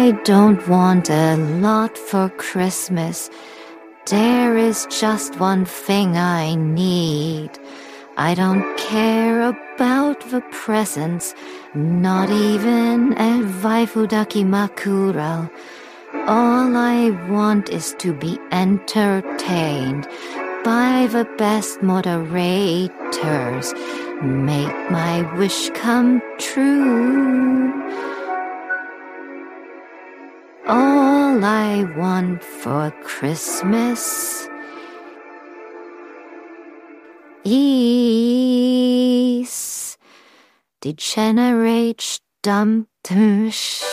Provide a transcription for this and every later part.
I don't want a lot for Christmas. There is just one thing I need. I don't care about the presents, not even a Waifudaki Makuro. All I want is to be entertained by the best moderators. Make my wish come true. All I want for Christmas is Degenerate Stammtisch.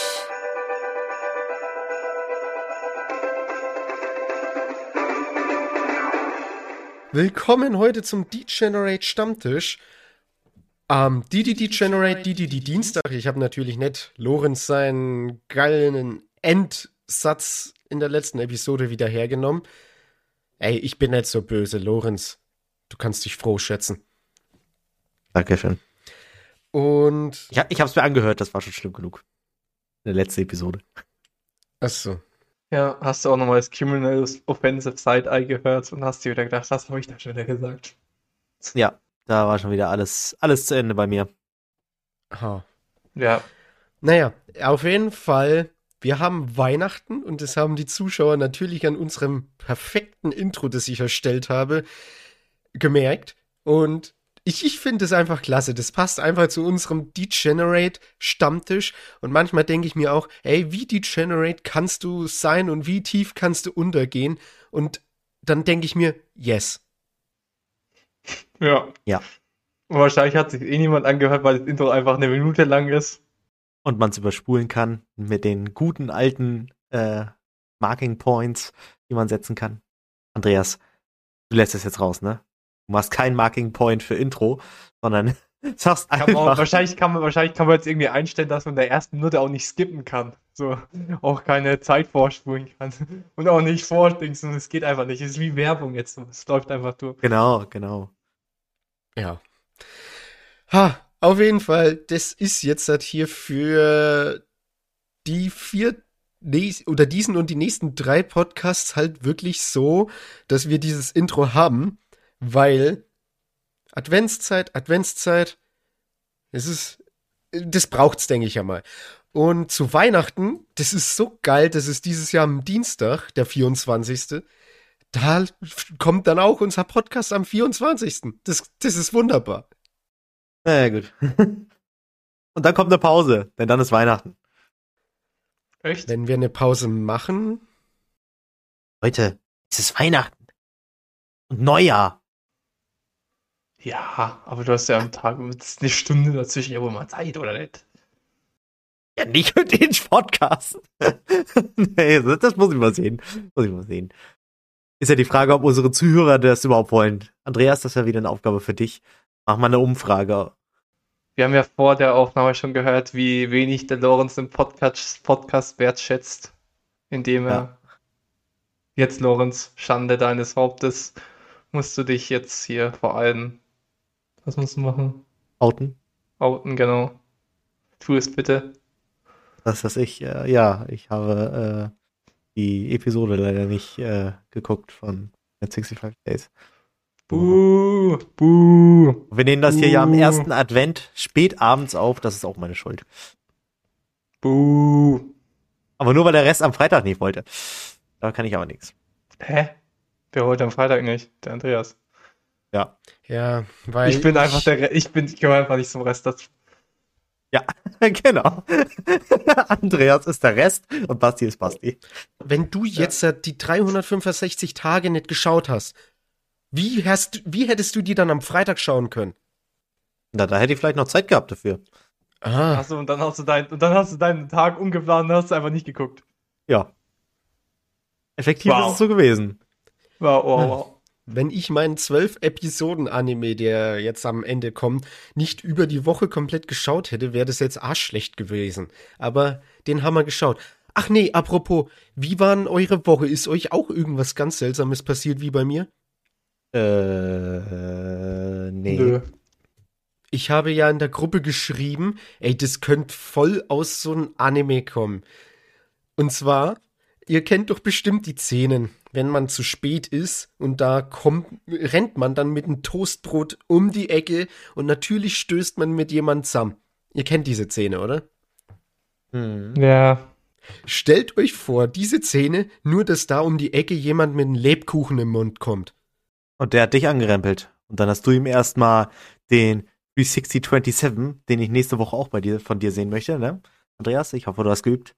Willkommen heute zum Degenerate Stammtisch. Degenerate Dienstag. Ich habe natürlich nicht Lorenz seinen geilen Endsatz in der letzten Episode wieder hergenommen. Ey, ich bin nicht so böse, Lorenz. Du kannst dich froh schätzen. Dankeschön. Und ich habe es mir angehört, das war schon schlimm genug. In der letzten Episode. Achso. Ja, hast du auch nochmal das Criminal Offensive Side-Eye gehört und hast dir wieder gedacht, was habe ich da schon wieder gesagt? Ja, da war schon wieder alles zu Ende bei mir. Ha. Ja. Naja, auf jeden Fall, wir haben Weihnachten und das haben die Zuschauer natürlich an unserem perfekten Intro, das ich erstellt habe, gemerkt. Und ich finde es einfach klasse. Das passt einfach zu unserem Degenerate-Stammtisch. Und manchmal denke ich mir auch, ey, wie Degenerate kannst du sein und wie tief kannst du untergehen? Und dann denke ich mir, yes. Ja. Ja. Und wahrscheinlich hat sich niemand angehört, weil das Intro einfach 1 Minute lang ist. Und man es überspulen kann mit den guten alten Marking Points, die man setzen kann. Andreas, du lässt es jetzt raus, ne? Du machst kein Marking Point für Intro, sondern sagst einfach. Wahrscheinlich kann man jetzt irgendwie einstellen, dass man in der ersten Minute auch nicht skippen kann. So, auch keine Zeit vorspulen kann. Und auch nicht vordingsen. Es geht einfach nicht. Es ist wie Werbung jetzt. Es läuft einfach durch. Genau. Ja. Ha, auf jeden Fall, das ist jetzt halt hier für die diesen und die nächsten 3 Podcasts halt wirklich so, dass wir dieses Intro haben, weil Adventszeit, das braucht's, denke ich ja mal. Und zu Weihnachten, das ist so geil, das ist dieses Jahr am Dienstag, der 24. Da kommt dann auch unser Podcast am 24. Das ist wunderbar. Na ja, gut. Und dann kommt eine Pause, denn dann ist Weihnachten. Echt? Wenn wir eine Pause machen. Leute, es ist Weihnachten. Und Neujahr. Ja, aber du hast ja am Tag jetzt 1 Stunde dazwischen ja wohl mal Zeit, oder nicht? Ja, nicht mit den Podcast. Nee, das muss ich mal sehen. Ist ja die Frage, ob unsere Zuhörer das überhaupt wollen. Andreas, das ist ja wieder eine Aufgabe für dich. Mach mal eine Umfrage. Wir haben ja vor der Aufnahme schon gehört, wie wenig der Lorenz den Podcast wertschätzt, indem er jetzt, Lorenz, Schande deines Hauptes, musst du dich jetzt hier vor allem, was musst du machen? Outen. Outen, genau. Tu es bitte. Ich habe die Episode leider nicht geguckt von 65 Days. Buh. Wir nehmen das hier ja am ersten Advent spät abends auf, das ist auch meine Schuld. Buh. Aber nur, weil der Rest am Freitag nicht wollte. Da kann ich aber nichts. Hä? Wer wollte am Freitag nicht? Der Andreas. Ja. Ja, weil Ich gehöre einfach nicht zum Rest dazu. Ja, genau. Andreas ist der Rest und Basti ist Basti. wenn du jetzt die 365 Tage nicht geschaut hast, wie hättest du die dann am Freitag schauen können? Na, da hätte ich vielleicht noch Zeit gehabt dafür. Ah, Achso, und dann hast du deinen Tag ungeplant und hast einfach nicht geguckt. Ja. Effektiv Wow. ist es so gewesen. Wow. wenn ich meinen 12 Episoden Anime, der jetzt am Ende kommt, nicht über die Woche komplett geschaut hätte, wäre das jetzt arschschlecht gewesen. Aber den haben wir geschaut. Ach nee, apropos, wie war denn eure Woche? Ist euch auch irgendwas ganz Seltsames passiert wie bei mir? Nee. Nö. Ich habe ja in der Gruppe geschrieben, ey, das könnte voll aus so einem Anime kommen. Und zwar, ihr kennt doch bestimmt die Szenen, wenn man zu spät ist und rennt man dann mit einem Toastbrot um die Ecke und natürlich stößt man mit jemandem zusammen. Ihr kennt diese Szene, oder? Ja. Stellt euch vor, diese Szene, nur dass da um die Ecke jemand mit einem Lebkuchen im Mund kommt. Und der hat dich angerempelt. Und dann hast du ihm erstmal den 360-27, den ich nächste Woche auch von dir sehen möchte, ne? Andreas, ich hoffe, du hast geübt.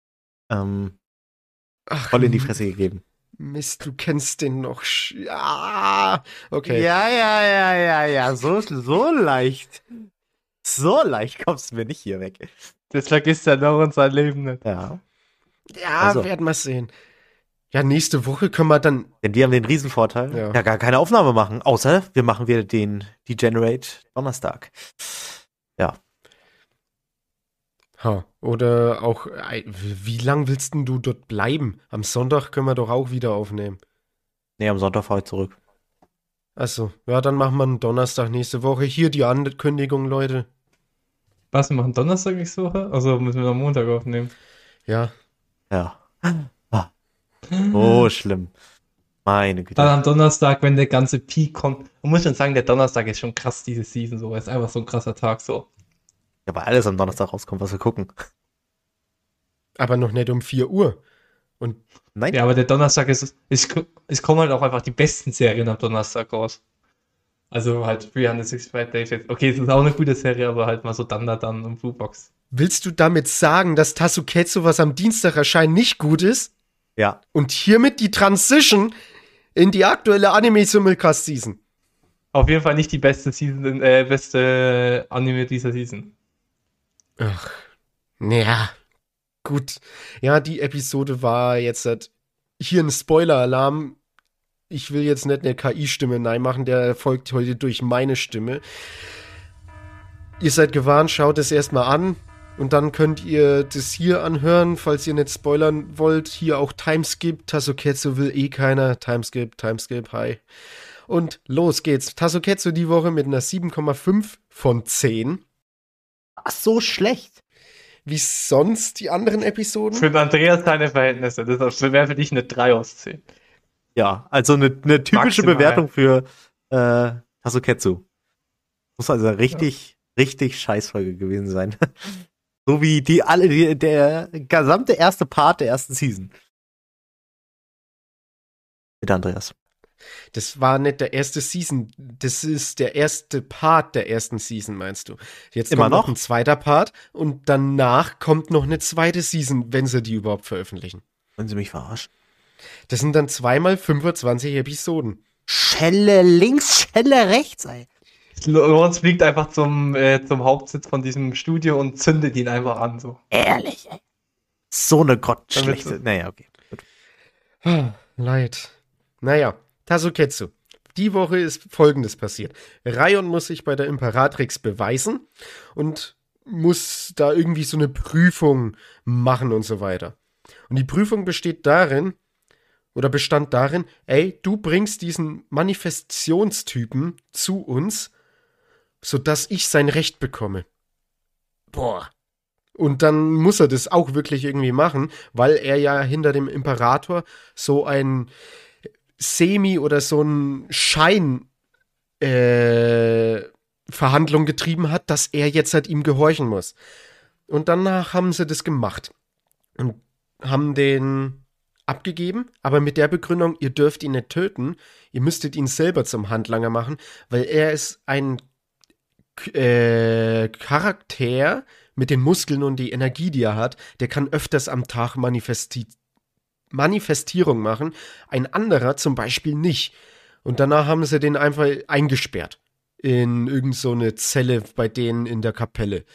Ach, Voll in die Fresse gegeben. Mist, du kennst den noch. Ja, okay. Ja. So leicht. So leicht kommst du mir nicht hier weg. Das vergisst der Lorenz sein Leben nicht. Ja. Ja, Also. werden wir sehen. Ja, nächste Woche können wir dann. Denn die haben den Riesenvorteil, Ja. gar keine Aufnahme machen. Außer wir machen wieder den Degenerate Donnerstag. Ja. Oder auch, wie lang willst denn du dort bleiben? Am Sonntag können wir doch auch wieder aufnehmen. Nee, am Sonntag fahre ich zurück. Achso, ja, dann machen wir einen Donnerstag nächste Woche. Hier die Ankündigung, Leute. Was, wir machen Donnerstag nächste Woche? Also müssen wir am Montag aufnehmen. Ja. Ja. Oh, schlimm. Meine Güte. Dann am Donnerstag, wenn der ganze Peak kommt. Man muss schon sagen, der Donnerstag ist schon krass, diese Season so. Es ist einfach so ein krasser Tag so. Ja, weil alles am Donnerstag rauskommt, was wir gucken. Aber noch nicht um 4 Uhr. Und Nein. Ja, aber der Donnerstag es kommen halt auch einfach die besten Serien am Donnerstag raus. Also halt 365 Days. Okay, es ist auch eine gute Serie, aber halt mal so dann und Blue Box. willst du damit sagen, dass Tasuketsu, was am Dienstag erscheint, nicht gut ist? Ja. Und hiermit die Transition in die aktuelle Anime-Simulcast-Season. Auf jeden Fall nicht die beste Season, beste Anime dieser Season. Ach, naja, gut. Ja, die Episode war jetzt hier ein Spoiler-Alarm. Ich will jetzt nicht eine KI-Stimme machen, der erfolgt heute durch meine Stimme. Ihr seid gewarnt, schaut es erstmal an und dann könnt ihr das hier anhören, falls ihr nicht spoilern wollt. Hier auch Timeskip, Tasuketsu will eh keiner. Timeskip, hi. Und los geht's. Tasuketsu die Woche mit einer 7,5 von 10. Ach, so schlecht. Wie sonst die anderen Episoden? Für Andreas keine Verhältnisse. Das wäre für dich eine 3 aus 10. Ja, also eine typische Maximal. Bewertung für Tasuketsu. Muss also richtig Scheißfolge gewesen sein. So wie der gesamte erste Part der ersten Season. Bitte, Andreas. Das war nicht der erste Season, das ist der erste Part der ersten Season, meinst du? Jetzt Immer kommt noch? ein zweiter Part und danach kommt noch eine zweite Season, wenn sie die überhaupt veröffentlichen. Wollen Sie mich verarschen? Das sind dann 2x25 Episoden. Schelle links, Schelle rechts, ey. Lorenz fliegt einfach zum Hauptsitz von diesem Studio und zündet ihn einfach an. So. Ehrlich, ey. So eine Damit gottschlechte. so- Naja, okay. Gut. Leid. Naja, Tasuketsu. Die Woche ist Folgendes passiert. Raion muss sich bei der Imperatrix beweisen und muss da irgendwie so eine Prüfung machen und so weiter. Und die Prüfung bestand darin, ey, du bringst diesen Manifestationstypen zu uns, sodass ich sein Recht bekomme. Boah. Und dann muss er das auch wirklich irgendwie machen, weil er ja hinter dem Imperator so ein Semi- oder so ein Verhandlung getrieben hat, dass er jetzt halt ihm gehorchen muss. Und danach haben sie das gemacht und haben den abgegeben, aber mit der Begründung, ihr dürft ihn nicht töten, ihr müsstet ihn selber zum Handlanger machen, weil er ist ein Charakter mit den Muskeln und die Energie, die er hat, der kann öfters am Tag Manifestierung machen, ein anderer zum Beispiel nicht. Und danach haben sie den einfach eingesperrt in irgend so eine Zelle bei denen in der Kapelle.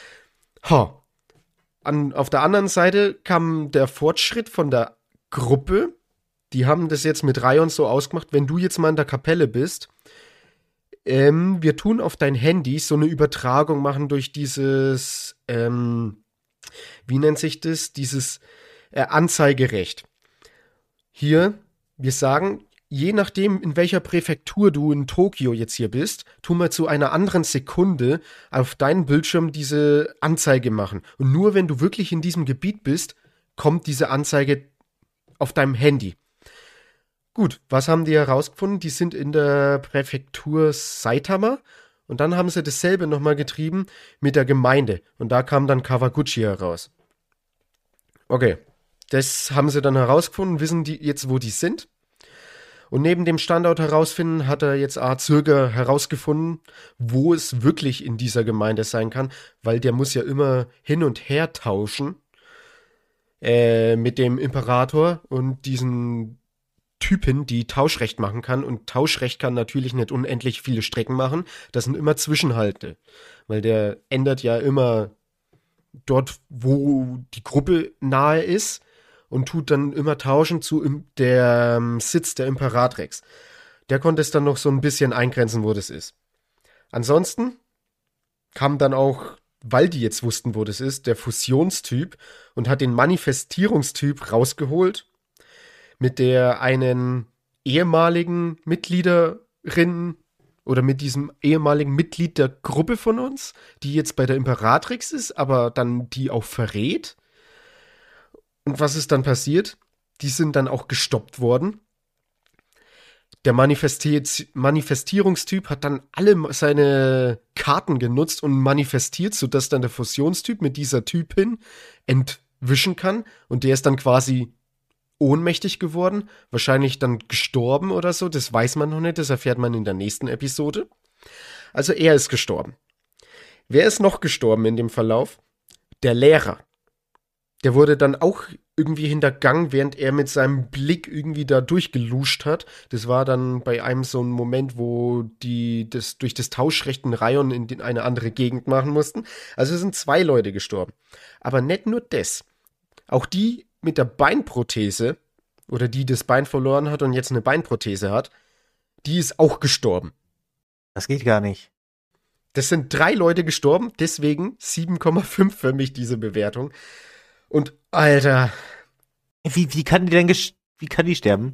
Auf der anderen Seite kam der Fortschritt von der Gruppe. Die haben das jetzt mit Raion so ausgemacht, wenn du jetzt mal in der Kapelle bist, wir tun auf dein Handy so eine Übertragung machen durch dieses, wie nennt sich das? Dieses Anzeigerecht. Hier, wir sagen, je nachdem, in welcher Präfektur du in Tokio jetzt hier bist, tun wir zu einer anderen Sekunde auf deinen Bildschirm diese Anzeige machen. Und nur wenn du wirklich in diesem Gebiet bist, kommt diese Anzeige auf deinem Handy. Gut, was haben die herausgefunden? Die sind in der Präfektur Saitama und dann haben sie dasselbe nochmal getrieben mit der Gemeinde und da kam dann Kawaguchi heraus. Okay, das haben sie dann herausgefunden, wissen die jetzt, wo die sind. Und neben dem Standort herausfinden, hat er jetzt Zürger herausgefunden, wo es wirklich in dieser Gemeinde sein kann, weil der muss ja immer hin und her tauschen mit dem Imperator und diesen Typen, die Tauschrecht machen kann. Und Tauschrecht kann natürlich nicht unendlich viele Strecken machen. Das sind immer Zwischenhalte, weil der ändert ja immer dort, wo die Gruppe nahe ist und tut dann immer tauschen zu der Sitz der Imperatrix. Der konnte es dann noch so ein bisschen eingrenzen, wo das ist. Ansonsten kam dann auch, weil die jetzt wussten, wo das ist, der Fusionstyp und hat den Manifestierungstyp rausgeholt, mit der einen ehemaligen Mitgliederin oder mit diesem ehemaligen Mitglied der Gruppe von uns, die jetzt bei der Imperatrix ist, aber dann die auch verrät. Und was ist dann passiert? Die sind dann auch gestoppt worden. Der Manifestierungstyp hat dann alle seine Karten genutzt und manifestiert, sodass dann der Fusionstyp mit dieser Typin entwischen kann. Und der ist dann quasi ohnmächtig geworden, wahrscheinlich dann gestorben oder so. Das weiß man noch nicht, das erfährt man in der nächsten Episode. Also er ist gestorben. Wer ist noch gestorben in dem Verlauf? Der Lehrer. Der wurde dann auch irgendwie hintergangen, während er mit seinem Blick irgendwie da durchgeluscht hat. Das war dann bei einem so ein Moment, wo die das durch das Tauschrecht einen Rayon in eine andere Gegend machen mussten. Also es sind 2 Leute gestorben. Aber nicht nur das. Auch die mit der Beinprothese oder die das Bein verloren hat und jetzt eine Beinprothese hat, die ist auch gestorben. Das geht gar nicht. Das sind 3 Leute gestorben, deswegen 7,5 für mich diese Bewertung. Und Alter. Wie kann die denn wie kann die sterben?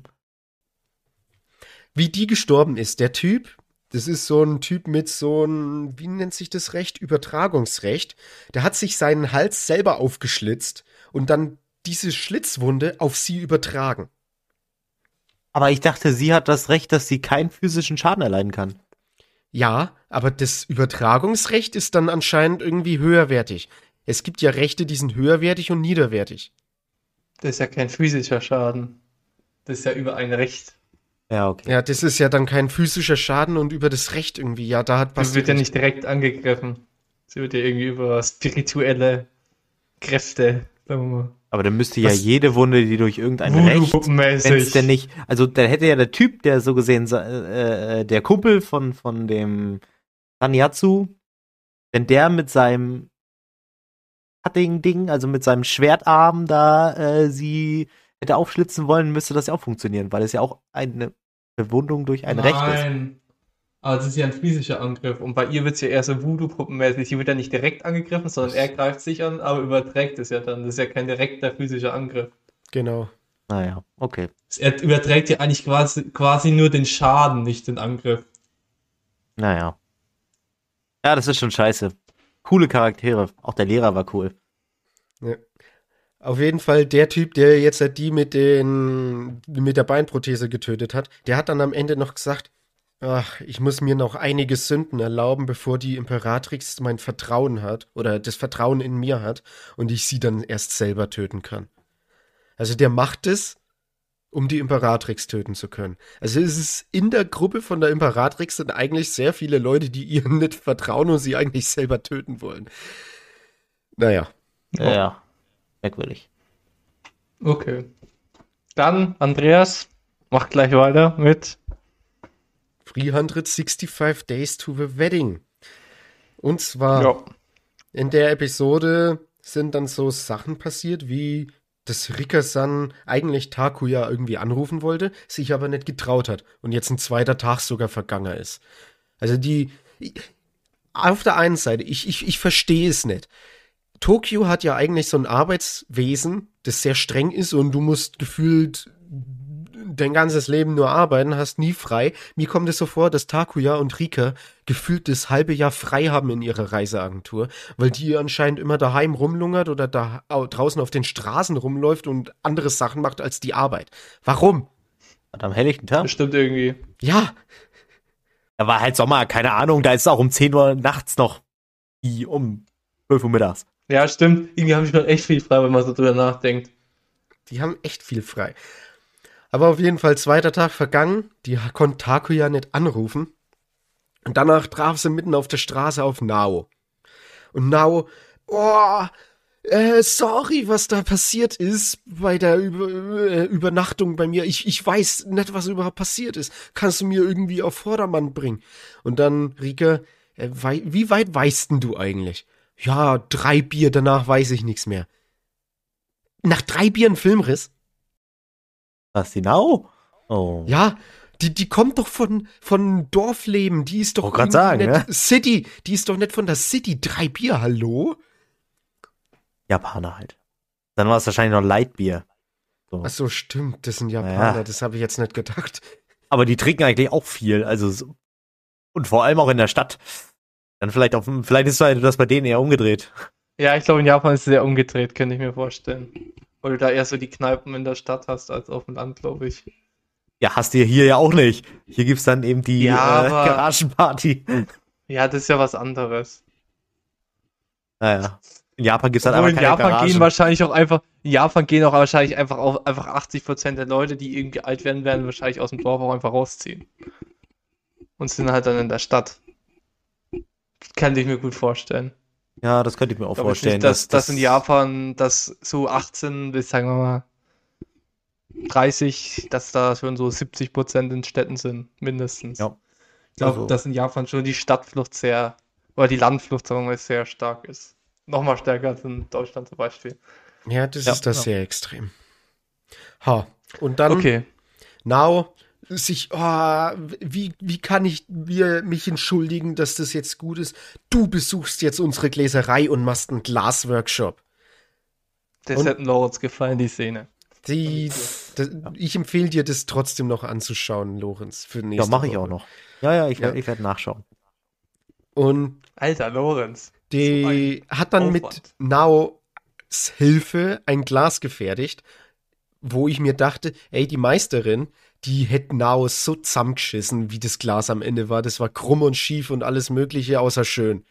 Wie die gestorben ist, der Typ, das ist so ein Typ mit so einem, wie nennt sich das Recht? Übertragungsrecht. Der hat sich seinen Hals selber aufgeschlitzt und dann diese Schlitzwunde auf sie übertragen. Aber ich dachte, sie hat das Recht, dass sie keinen physischen Schaden erleiden kann. Ja, aber das Übertragungsrecht ist dann anscheinend irgendwie höherwertig. Es gibt ja Rechte, die sind höherwertig und niederwertig. Das ist ja kein physischer Schaden. Das ist ja über ein Recht. Ja, okay. Ja, das ist ja dann kein physischer Schaden und über das Recht irgendwie. Ja, da hat Sie wird ja nicht direkt angegriffen. Sie wird ja irgendwie über spirituelle Kräfte, sagen wir mal. Aber dann müsste ja jede Wunde, die durch irgendein Recht, wenn es denn nicht, also dann hätte ja der Typ, der so gesehen, der Kumpel von dem Taniatsu, wenn der mit seinem Cutting-Ding, also mit seinem Schwertarm da sie hätte aufschlitzen wollen, müsste das ja auch funktionieren, weil es ja auch eine Verwundung durch ein Recht ist. Nein, aber das ist ja ein physischer Angriff und bei ihr wird es ja eher so Voodoo-Puppenmäßig. Sie wird ja nicht direkt angegriffen, sondern er greift sich an, aber überträgt es ja dann. Das ist ja kein direkter physischer Angriff. Genau. Naja, okay. Er überträgt ja eigentlich quasi nur den Schaden, nicht den Angriff. Naja. Ja, das ist schon scheiße. Coole Charaktere. Auch der Lehrer war cool. Ja. Auf jeden Fall der Typ, der jetzt die mit der Beinprothese getötet hat, der hat dann am Ende noch gesagt, ach, ich muss mir noch einige Sünden erlauben, bevor die Imperatrix mein Vertrauen hat oder das Vertrauen in mir hat und ich sie dann erst selber töten kann. Also der macht es, um die Imperatrix töten zu können. Also es ist in der Gruppe von der Imperatrix sind eigentlich sehr viele Leute, die ihr nicht vertrauen und sie eigentlich selber töten wollen. Naja. Ja, merkwürdig. Okay. Dann, Andreas, mach gleich weiter mit 365 Days to the Wedding. Und zwar in der Episode sind dann so Sachen passiert, wie dass Rika-san eigentlich Takuya irgendwie anrufen wollte, sich aber nicht getraut hat und jetzt ein 2. Tag sogar vergangen ist. Also auf der einen Seite, ich verstehe es nicht. Tokio hat ja eigentlich so ein Arbeitswesen, das sehr streng ist und du musst gefühlt dein ganzes Leben nur arbeiten, hast nie frei. Mir kommt es so vor, dass Takuya und Rika gefühlt das halbe Jahr frei haben in ihrer Reiseagentur, weil die anscheinend immer daheim rumlungert oder da draußen auf den Straßen rumläuft und andere Sachen macht als die Arbeit. Warum? Und am helllichten Tag. Bestimmt irgendwie. Ja, Da war halt Sommer, keine Ahnung, da ist es auch um 10 Uhr nachts noch, wie um 12 Uhr mittags. Ja, stimmt. Irgendwie habe ich noch echt viel frei, wenn man so drüber nachdenkt. die haben echt viel frei. Aber auf jeden Fall, zweiter Tag vergangen, die konnte Takuya nicht anrufen. Und danach traf sie mitten auf der Straße auf Nao. Und Nao, sorry, was da passiert ist bei der Übernachtung bei mir. Ich weiß nicht, was überhaupt passiert ist. Kannst du mir irgendwie auf Vordermann bringen? Und dann, Rika, wie weit weißt denn du eigentlich? Ja, 3 Bier, danach weiß ich nichts mehr. Nach 3 Bier ein Filmriss? Was, genau? Oh. Ja, die kommt doch von Dorfleben, die ist doch Wollte grad sagen, nicht ne? City, die ist doch nicht von der City. 3 Bier, hallo? Japaner halt. Dann war es wahrscheinlich noch Lightbier. So. Ach so, stimmt, das sind Japaner, Ja. das habe ich jetzt nicht gedacht. Aber die trinken eigentlich auch viel, also und vor allem auch in der Stadt. Dann vielleicht ist das bei denen eher umgedreht. Ja, ich glaube, in Japan ist es sehr umgedreht, könnte ich mir vorstellen. Weil du da eher so die Kneipen in der Stadt hast, als auf dem Land, glaube ich. Ja, hast du hier ja auch nicht. Hier gibt's dann eben die Ja, aber- Garagenparty. Ja, das ist ja was anderes. Naja. In Japan gibt's halt Obwohl einfach in keine Japan Garagen. gehen wahrscheinlich auch einfach, in Japan gehen auch wahrscheinlich einfach 80% der Leute, die irgendwie alt werden wahrscheinlich aus dem Dorf auch einfach rausziehen. Und sind halt dann in der Stadt. Kann ich mir gut vorstellen. Ja, das könnte ich mir auch Ich glaube jetzt vorstellen. nicht, dass in Japan, dass so 18 bis, sagen wir mal, 30, dass da schon so 70% in Städten sind, mindestens. Ja. Ich glaube, Also- dass in Japan schon die Stadtflucht oder die Landflucht, sagen wir mal, sehr stark ist. Nochmal stärker als in Deutschland zum Beispiel. Ja, das Ja, ist das ja. sehr extrem. Ha, und dann Okay. Now wie kann ich mich entschuldigen, dass das jetzt gut ist? Du besuchst jetzt unsere Gläserei und machst einen Glasworkshop. Das Und- hätte Lorenz gefallen, die Szene. Ich empfehle dir, das trotzdem noch anzuschauen, Lorenz, für Ja, nächste mache ich Woche. auch noch. Ja, ich Ja. werde nachschauen. Und Alter, Lorenz. die hat dann mit Aufwand. Naos Hilfe ein Glas gefertigt, wo ich mir dachte, ey, die Meisterin, die hätte Naos so zusammengeschissen, wie das Glas am Ende war. Das war krumm und schief und alles Mögliche, außer schön.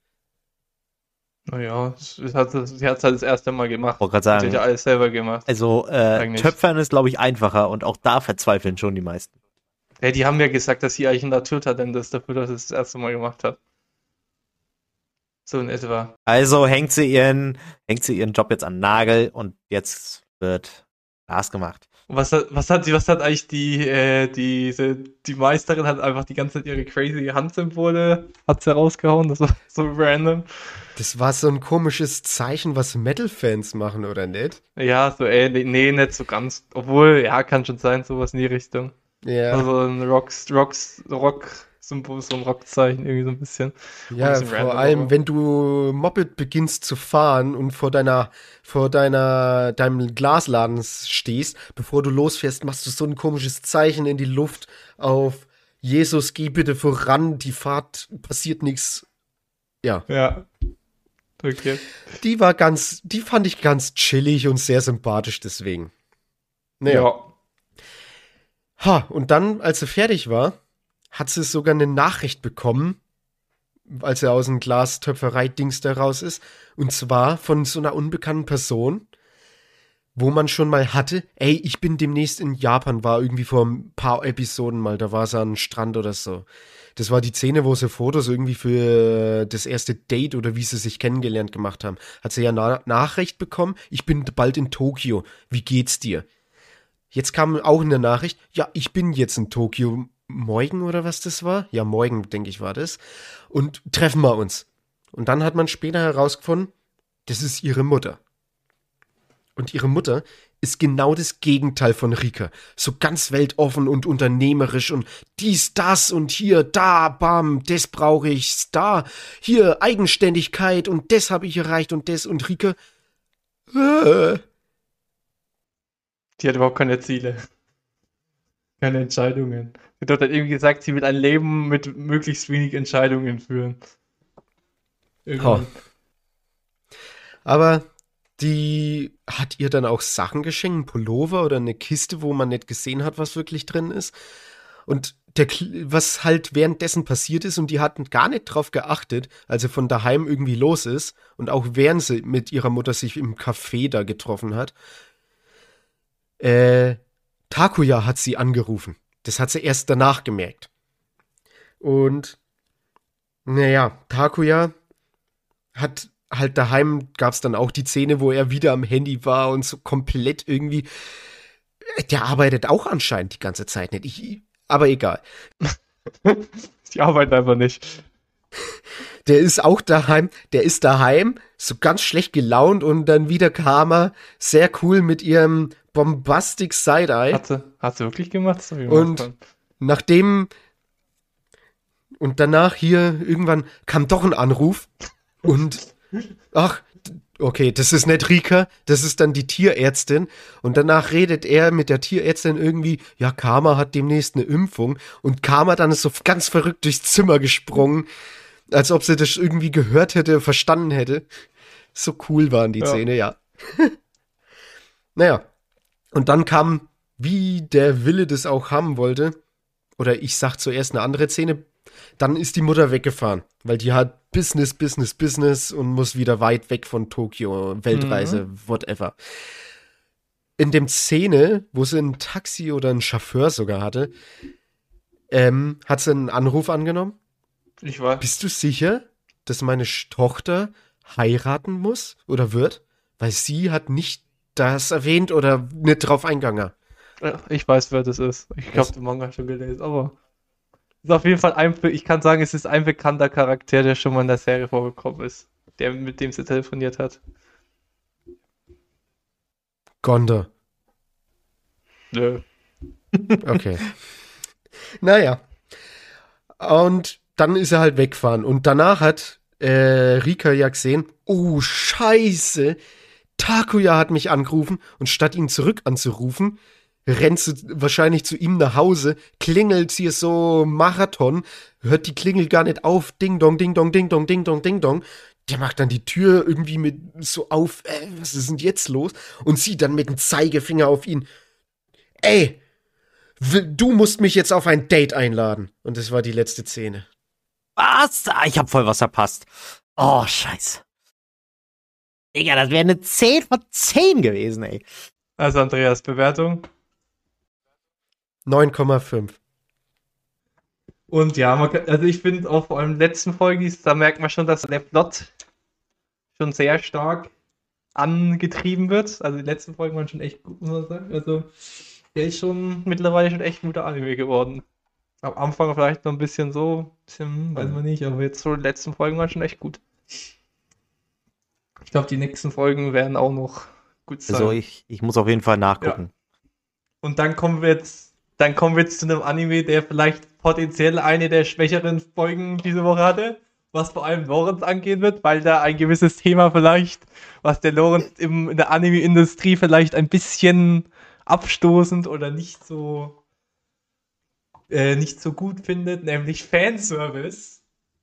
Naja, sie hat es halt das erste Mal gemacht. Wollte gerade Sie hat sagen, ja alles selber gemacht. also Eigentlich. Töpfern ist, glaube ich, einfacher und auch da verzweifeln schon die meisten. Ja, die haben ja gesagt, dass sie eigentlich ein Naturtalent ist dafür, dass sie es das erste Mal gemacht hat. So in etwa. Also hängt sie ihren Job jetzt an den Nagel und jetzt wird Glas gemacht. Und was hat eigentlich die Meisterin hat einfach die ganze Zeit ihre crazy Handsymbole, hat sie rausgehauen, das war so random. Das war so ein komisches Zeichen, was Metal-Fans machen, oder nicht? Ja, so ähnlich, nee, nicht so ganz. Obwohl, ja, kann schon sein, sowas in die Richtung. Ja, Also ein Rock-Symbol, so ein Rockzeichen, irgendwie so ein bisschen. ja, ein bisschen vor random, allem, aber- wenn du Moped beginnst zu fahren und vor deinem Glasladen stehst, bevor du losfährst, machst du so ein komisches Zeichen in die Luft auf Jesus, geh bitte voran, die Fahrt passiert nichts. Ja, Ja. Okay. die fand ich ganz chillig und sehr sympathisch deswegen. Naja. Ja. Ha, und dann, als sie fertig war, hat sie sogar eine Nachricht bekommen, als er aus dem Glastöpferei-Dings da raus ist. Und zwar von so einer unbekannten Person, wo man schon mal hatte, ey, ich bin demnächst in Japan, war irgendwie vor ein paar Episoden mal, da war sie an einem Strand oder so. Das war die Szene, wo sie Fotos irgendwie für das erste Date oder wie sie sich kennengelernt gemacht haben. Hat sie ja Nachricht bekommen, ich bin bald in Tokio, wie geht's dir? Jetzt kam auch eine Nachricht, ja, ich bin jetzt in Tokio, morgen oder was das war? Ja, morgen, denke ich, war das. Und treffen wir uns. Und dann hat man später herausgefunden, das ist ihre Mutter. Und ihre Mutter ist genau das Gegenteil von Rika. So ganz weltoffen und unternehmerisch und dies, das und hier, da, bam, das brauche ich, da, hier, Eigenständigkeit und das habe ich erreicht und das und Rika, Die hat überhaupt keine Ziele. Keine Entscheidungen. Sie hat halt irgendwie gesagt, sie will ein Leben mit möglichst wenig Entscheidungen führen. Irgendwann. Aber die hat ihr dann auch Sachen geschenkt, einen Pullover oder eine Kiste, wo man nicht gesehen hat, was wirklich drin ist. Und was halt währenddessen passiert ist und die hatten gar nicht drauf geachtet, als sie von daheim irgendwie los ist und auch während sie mit ihrer Mutter sich im Café da getroffen hat, Takuya hat sie angerufen. Das hat sie erst danach gemerkt. Und naja, Takuya hat halt daheim, gab es dann auch die Szene, wo er wieder am Handy war und so komplett irgendwie, der arbeitet auch anscheinend die ganze Zeit nicht. Aber egal. Sie arbeiten einfach nicht. Der ist daheim, so ganz schlecht gelaunt und dann wieder kam er sehr cool mit ihrem Bombastic Side-Eye. Hat sie wirklich gemacht? Das hab ich Und gemacht. nachdem und danach hier irgendwann kam doch ein Anruf und ach, okay, das ist nicht Rika, das ist dann die Tierärztin und danach redet er mit der Tierärztin irgendwie, ja, Karma hat demnächst eine Impfung und Karma dann ist so ganz verrückt durchs Zimmer gesprungen, als ob sie das irgendwie gehört hätte, verstanden hätte. So cool waren die Szene, ja. Naja, und dann kam, wie der Wille das auch haben wollte, oder ich sag zuerst eine andere Szene, dann ist die Mutter weggefahren, weil die hat Business und muss wieder weit weg von Tokio, Weltreise, whatever. In dem Szene, wo sie ein Taxi oder einen Chauffeur sogar hatte, hat sie einen Anruf angenommen. Ich weiß. Bist du sicher, dass meine Tochter heiraten muss oder wird? Weil sie hat nicht das erwähnt oder nicht drauf eingegangen. Ich weiß, wer das ist. Ich habe den Manga schon gelesen, aber ist auf jeden Fall ich kann sagen, es ist ein bekannter Charakter, der schon mal in der Serie vorgekommen ist, mit dem sie telefoniert hat. Gondor. Nö. Okay. Naja. Und dann ist er halt weggefahren. Und danach hat Rika ja gesehen, oh, scheiße, Takuya hat mich angerufen und statt ihn zurück anzurufen, rennt sie wahrscheinlich zu ihm nach Hause, klingelt hier so Marathon, hört die Klingel gar nicht auf, ding dong, ding dong, ding dong, ding dong, ding dong. Der macht dann die Tür irgendwie mit so auf, was ist denn jetzt los? Und sie dann mit dem Zeigefinger auf ihn, ey, du musst mich jetzt auf ein Date einladen. Und das war die letzte Szene. Was? Ich hab voll was verpasst. Oh, scheiße. Digga, das wäre eine 10 von 10 gewesen, ey. Also Andreas, Bewertung? 9,5. Und ja, also ich finde auch vor allem in den letzten Folgen, da merkt man schon, dass der Plot schon sehr stark angetrieben wird. Also die letzten Folgen waren schon echt gut, muss man sagen. Also der ist schon mittlerweile schon echt ein guter Anime geworden. Am Anfang vielleicht noch ein bisschen weiß man nicht, aber jetzt so die letzten Folgen waren schon echt gut. Ich glaube, die nächsten Folgen werden auch noch gut sein. Also ich muss auf jeden Fall nachgucken. Ja. Und dann kommen wir jetzt zu einem Anime, der vielleicht potenziell eine der schwächeren Folgen diese Woche hatte, was vor allem Lorenz angehen wird, weil da ein gewisses Thema vielleicht, was der Lorenz in der Anime-Industrie vielleicht ein bisschen abstoßend oder nicht so gut findet, nämlich Fanservice.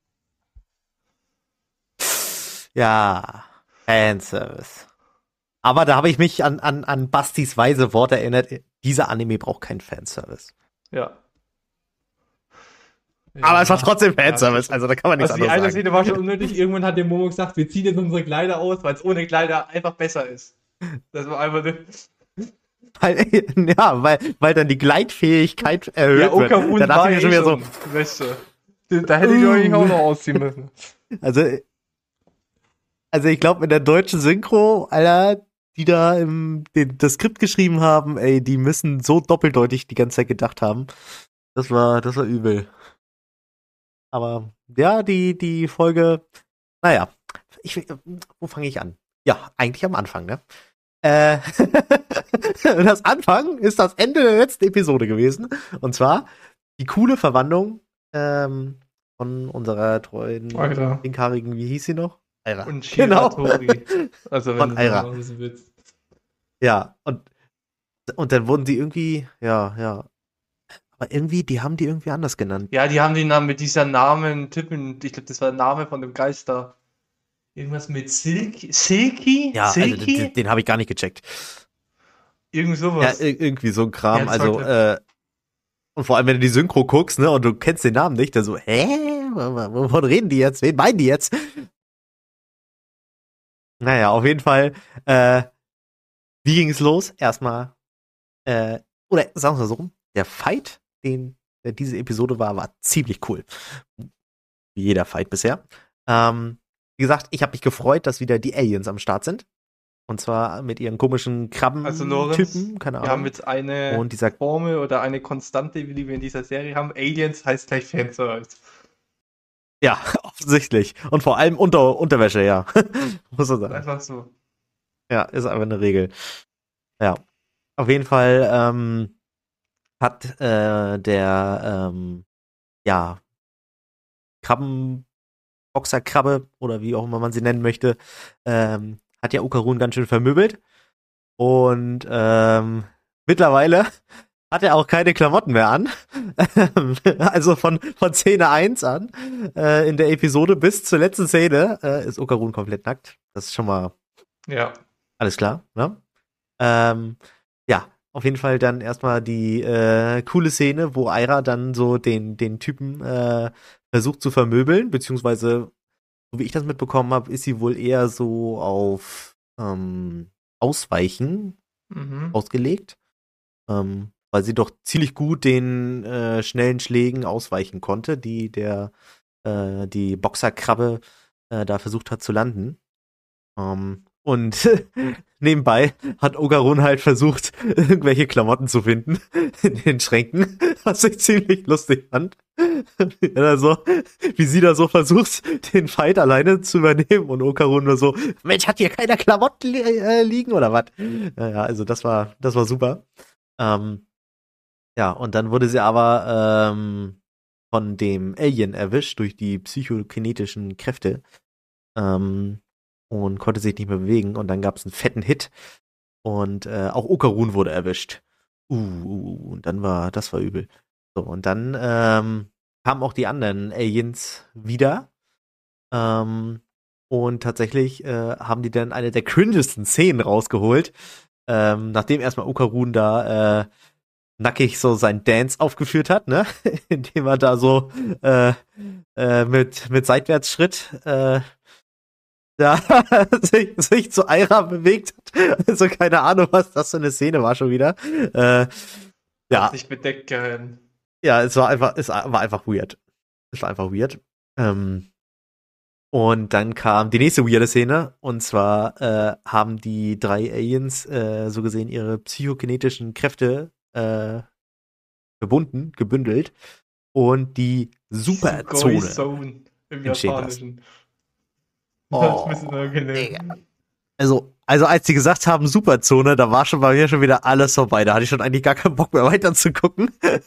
Ja, Fanservice. Aber da habe ich mich an Bastis weise Worte erinnert. Dieser Anime braucht keinen Fanservice. Ja. Aber es war trotzdem Fanservice, also da kann man nichts Also die anderes eine sagen. Szene war schon unnötig. Irgendwann hat der Momo gesagt, wir ziehen jetzt unsere Kleider aus, weil es ohne Kleider einfach besser ist. Das war einfach Weil dann die Gleitfähigkeit erhöht ja, wird. Okarun Da dachte war ich mir schon wieder so, Weißt du, da hätte ich euch auch noch ausziehen müssen. Also ich glaube, in der deutschen Synchro, Alter, die da das Skript geschrieben haben, ey, die müssen so doppeldeutig die ganze Zeit gedacht haben. Das war übel. Aber ja, die Folge, naja, wo fange ich an? Ja, eigentlich am Anfang, ne? Das Anfang ist das Ende der letzten Episode gewesen. Und zwar die coole Verwandlung von unserer treuen pinkhaarigen, wie hieß sie noch? Aira. Und Shiratori. Also wenn von du Aira. mal wissen willst. Ja, und dann wurden die irgendwie, ja. Aber irgendwie, die haben die irgendwie anders genannt. Ja, die haben den Namen mit dieser Namen tippen. Ich glaube, das war der Name von dem Geister. Irgendwas mit Silky? Ja, also Silky? den habe ich gar nicht gecheckt. Irgend Ja, sowas. irgendwie so ein Kram. Ja, Also, sollte. und vor allem, wenn du die Synchro guckst, ne, und du kennst den Namen nicht, dann so, hä? Wovon reden die jetzt? Wen meinen die jetzt? Naja, auf jeden Fall, wie ging es los? Erstmal, oder sagen wir mal so rum, der Fight, der diese Episode war ziemlich cool. Wie jeder Fight bisher. Wie gesagt, ich habe mich gefreut, dass wieder die Aliens am Start sind. Und zwar mit ihren komischen Also Lorenz, Krabben-Typen, keine wir haben Ahnung. jetzt eine Und dieser, Formel oder eine Konstante, die wir in dieser Serie haben. Aliens heißt gleich Fanservice. ja, offensichtlich. Und vor allem Unterwäsche, ja. Muss man sagen. Einfach so. Ja, ist einfach eine Regel. Ja. Auf jeden Fall hat der ja, Boxerkrabbe oder wie auch immer man sie nennen möchte, hat ja Okarun ganz schön vermöbelt. Und mittlerweile hat er auch keine Klamotten mehr an. Also von Szene 1 an in der Episode bis zur letzten Szene ist Okarun komplett nackt. Das ist schon mal Ja. alles klar, ne? Ja, auf jeden Fall dann erstmal die coole Szene, wo Aira dann so den Typen versucht zu vermöbeln, beziehungsweise, so wie ich das mitbekommen habe, ist sie wohl eher so auf Ausweichen ausgelegt, weil sie doch ziemlich gut den schnellen Schlägen ausweichen konnte, die die Boxerkrabbe da versucht hat zu landen. Und nebenbei hat Okarun halt versucht, irgendwelche Klamotten zu finden in den Schränken, was ich ziemlich lustig fand. Also, wie sie da so versucht, den Fight alleine zu übernehmen und Okarun nur so, Mensch, hat hier keiner Klamotten liegen oder was? Ja, also das war super. Ja, und dann wurde sie aber von dem Alien erwischt durch die psychokinetischen Kräfte. Und konnte sich nicht mehr bewegen. Und dann gab es einen fetten Hit. Und auch Okarun wurde erwischt. Und dann das war übel. So, und dann kamen auch die anderen Aliens wieder. Und tatsächlich haben die dann eine der cringesten Szenen rausgeholt. Nachdem erstmal Okarun da nackig so sein Dance aufgeführt hat, ne? Indem er da so mit Seitwärtsschritt ja, sich zu Aira bewegt hat. Also keine Ahnung, was das für eine Szene war schon wieder. Ja. Nicht bedeckt gehalten. Ja, es war einfach weird. Es war einfach weird. Und dann kam die nächste weirde Szene. Und zwar haben die 3 Aliens so gesehen ihre psychokinetischen Kräfte gebündelt und die Superzone im entstehen Japanischen. Oh, Das müssen wir Digga. Also als die gesagt haben Superzone, da war schon bei mir schon wieder alles vorbei. Da hatte ich schon eigentlich gar keinen Bock mehr weiter zu gucken.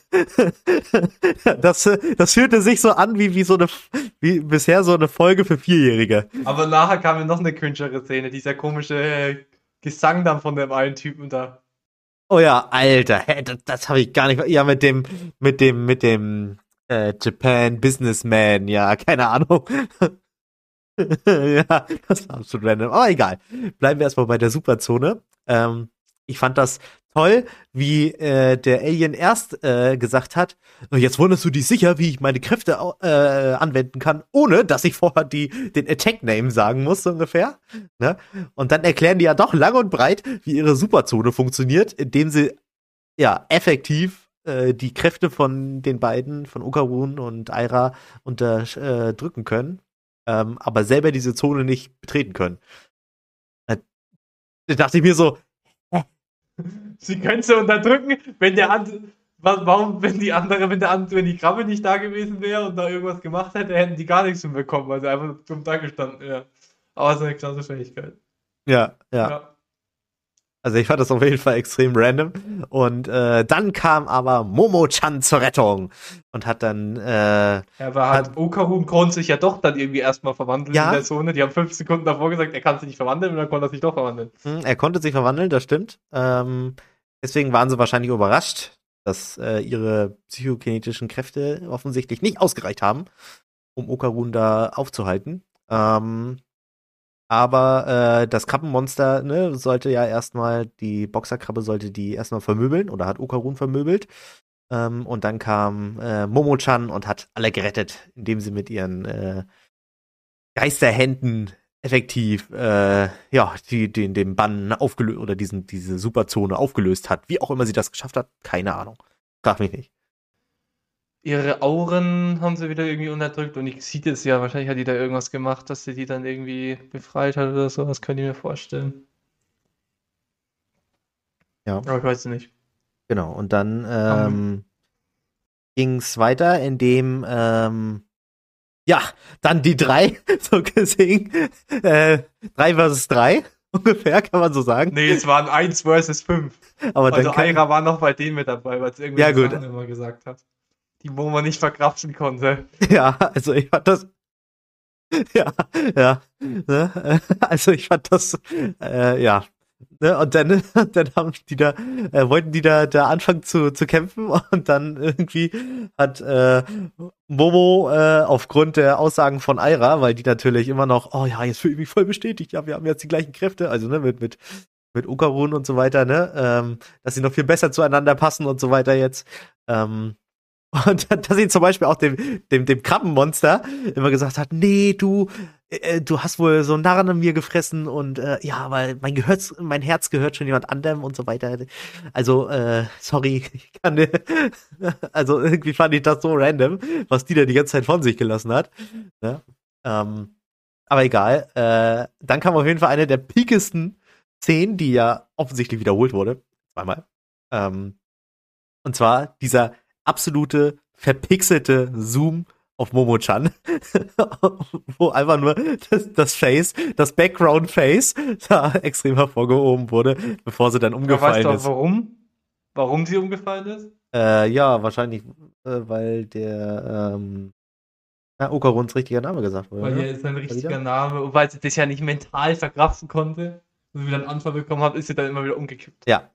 Das fühlte sich so an wie bisher so eine Folge für Vierjährige. Aber nachher kam mir noch eine cringere Szene, dieser komische Gesang dann von dem einen Typen da. Oh ja, Alter, das habe ich gar nicht. Ja, mit dem Japan Businessman, ja, keine Ahnung. Ja, das war absolut random. Aber egal. Bleiben wir erstmal bei der Superzone. Ich fand das toll, wie der Alien erst gesagt hat, jetzt wunderst du dich sicher, wie ich meine Kräfte anwenden kann, ohne dass ich vorher den Attack-Name sagen muss, so ungefähr. Ne? Und dann erklären die ja doch lang und breit, wie ihre Superzone funktioniert, indem sie ja effektiv die Kräfte von den beiden, von Okarun und Aira, unterdrücken können. Aber selber diese Zone nicht betreten können. Da dachte ich mir so, Sie können sie unterdrücken, wenn der andere. Warum, wenn die Krabbe nicht da gewesen wäre und da irgendwas gemacht hätte, hätten die gar nichts hinbekommen, weil sie einfach dumm da gestanden wäre. Aber es ist eine klasse Fähigkeit. Ja. Also ich fand das auf jeden Fall extrem random. Und dann kam aber Momo-chan zur Rettung und hat dann Okarun konnte sich ja doch dann irgendwie erstmal verwandeln Ja. in der Zone. Die haben 5 Sekunden davor gesagt, er kann sich nicht verwandeln und dann konnte er sich doch verwandeln. er konnte sich verwandeln, das stimmt. Deswegen waren sie wahrscheinlich überrascht, dass ihre psychokinetischen Kräfte offensichtlich nicht ausgereicht haben, um Okarun da aufzuhalten. Aber das Krabbenmonster, ne, sollte ja erstmal, die Boxerkrabbe sollte die erstmal vermöbeln oder hat Okarun vermöbelt. Und dann kam Momo-chan und hat alle gerettet, indem sie mit ihren Geisterhänden effektiv den Bann aufgelöst oder diese Superzone aufgelöst hat. Wie auch immer sie das geschafft hat, keine Ahnung. Frag mich nicht. Ihre Auren haben sie wieder irgendwie unterdrückt und ich sehe es ja, wahrscheinlich hat die da irgendwas gemacht, dass sie die dann irgendwie befreit hat oder so, das könnte ich mir vorstellen. Ja. Aber ich weiß es nicht. Genau, und dann ging es weiter, indem dann die 3, so gesehen, 3 versus 3, ungefähr, kann man so sagen. Nee, es waren 1 versus 5. Aber Also dann Aira war noch bei denen mit dabei, weil es irgendwie Ja, das gut. andere immer gesagt hat. Die Momo nicht verkraften konnte. Ja, also ich fand das. Ja. Ne? Also ich fand das, ja. Ne? Und dann haben die da, wollten die da anfangen zu kämpfen und dann irgendwie hat Momo aufgrund der Aussagen von Aira, weil die natürlich immer noch, oh ja, jetzt fühle ich mich voll bestätigt, ja, wir haben jetzt die gleichen Kräfte, also ne, mit Okarun und so weiter, ne, dass sie noch viel besser zueinander passen und so weiter jetzt. Und dass sie zum Beispiel auch dem Krabbenmonster immer gesagt hat, nee, du hast wohl so einen Narren an mir gefressen und ja, weil mein Herz gehört schon jemand anderem und so weiter. Also, sorry, also irgendwie fand ich das so random, was die da die ganze Zeit von sich gelassen hat. Ja? Aber egal. Dann kam auf jeden Fall eine der peakesten Szenen, die ja offensichtlich wiederholt wurde. Zweimal. Und zwar dieser absolute verpixelte Zoom auf Momo-chan, wo einfach nur das Face, das Background-Face da extrem hervorgehoben wurde, bevor sie dann umgefallen weißt du auch ist. warum? Warum sie umgefallen ist? Ja, wahrscheinlich, weil der Okaruns richtiger Name gesagt wurde. Weil ne? hier ist ein richtiger Name und weil sie das ja nicht mental verkraften konnte und wieder einen Anfall bekommen hat, ist sie dann immer wieder umgekippt. Ja.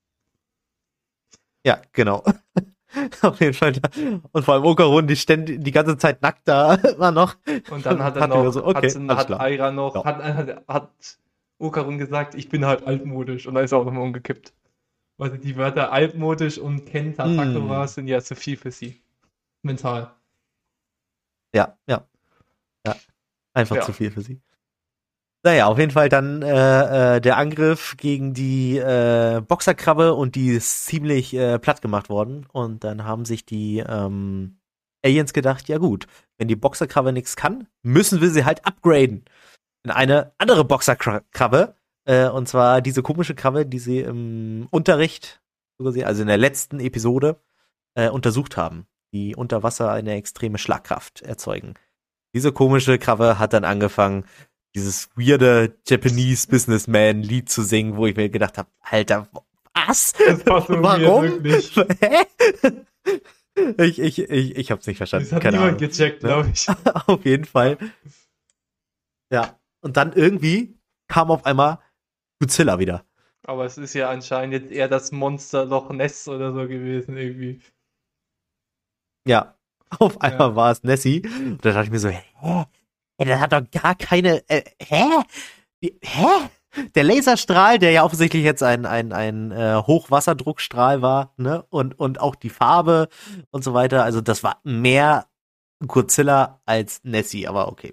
Ja, genau. Auf jeden Fall. Und vor allem Okarun, die ganze Zeit nackt da immer noch. Und dann hat Aira noch, hat Okarun gesagt, ich bin halt altmodisch und dann ist er auch nochmal umgekippt. Weil die Wörter altmodisch und Ken Tatakura sind ja zu viel für sie. Mental. Ja. Einfach zu viel für sie. Naja, auf jeden Fall dann der Angriff gegen die Boxerkrabbe und die ist ziemlich platt gemacht worden. Und dann haben sich die Aliens gedacht, ja gut, wenn die Boxerkrabbe nichts kann, müssen wir sie halt upgraden in eine andere Boxerkrabbe. Und zwar diese komische Krabbe, die sie im Unterricht, also in der letzten Episode, untersucht haben, die unter Wasser eine extreme Schlagkraft erzeugen. Diese komische Krabbe hat dann angefangen, dieses weirde Japanese Businessman-Lied zu singen, wo ich mir gedacht habe, Alter, was? Das war so Warum? Hä? Ich hab's nicht verstanden. Das hat Keine niemand Ahnung. gecheckt, glaube ich. Auf jeden Fall. Ja. Und dann irgendwie kam auf einmal Godzilla wieder. Aber es ist ja anscheinend jetzt eher das Monster Loch Ness oder so gewesen, irgendwie. Ja. Auf einmal war es Nessie. Und da dachte ich mir so, hä? Der hat doch gar keine, hä? Der Laserstrahl, der ja offensichtlich jetzt ein Hochwasserdruckstrahl war, ne? Und auch die Farbe und so weiter. Also das war mehr Godzilla als Nessie, aber okay.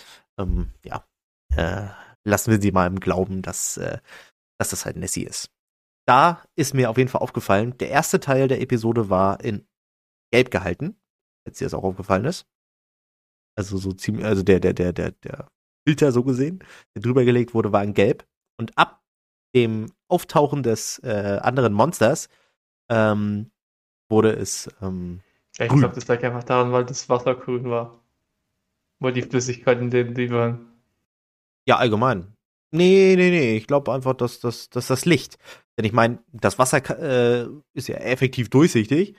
Lassen wir sie mal im Glauben, dass das halt Nessie ist. Da ist mir auf jeden Fall aufgefallen, der erste Teil der Episode war in Gelb gehalten, als dir das auch aufgefallen ist. Also so ziemlich, also der Filter so gesehen, der drüber gelegt wurde, war in Gelb. Und ab dem Auftauchen des anderen Monsters wurde es Ich grün. glaube, das lag einfach daran, weil das Wasser grün war. Weil die Flüssigkeit, in denen die waren. Ja, allgemein. Nee. Ich glaube einfach, dass das Licht. Denn ich meine, das Wasser ist ja effektiv durchsichtig.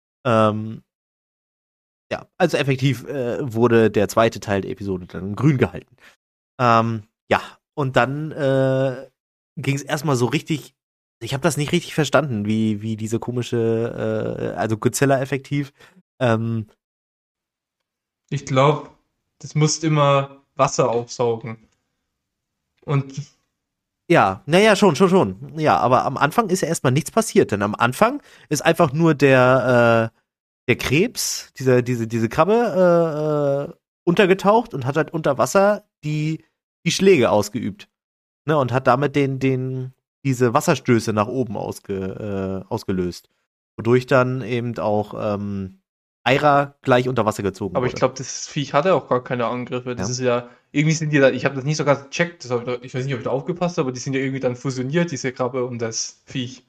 Ja, also effektiv wurde der zweite Teil der Episode dann grün gehalten. Ja, und dann ging es erstmal so richtig Ich habe das nicht richtig verstanden, wie diese komische, also Godzilla effektiv. Ich glaube, das musst immer Wasser aufsaugen. Und Ja, naja, schon. Ja, aber am Anfang ist ja erstmal nichts passiert, denn am Anfang ist einfach nur der Krebs, diese Krabbe, untergetaucht und hat halt unter Wasser die Schläge ausgeübt. Ne, und hat damit diese Wasserstöße nach oben ausgelöst. Wodurch dann eben auch Aira gleich unter Wasser gezogen aber ich wurde. glaube, das Viech hatte auch gar keine Angriffe. Das Ja. ist ja, irgendwie sind die da, ich habe das nicht so ganz gecheckt, ich weiß nicht, ob ich da aufgepasst habe, aber die sind ja irgendwie dann fusioniert, diese Krabbe und das Viech.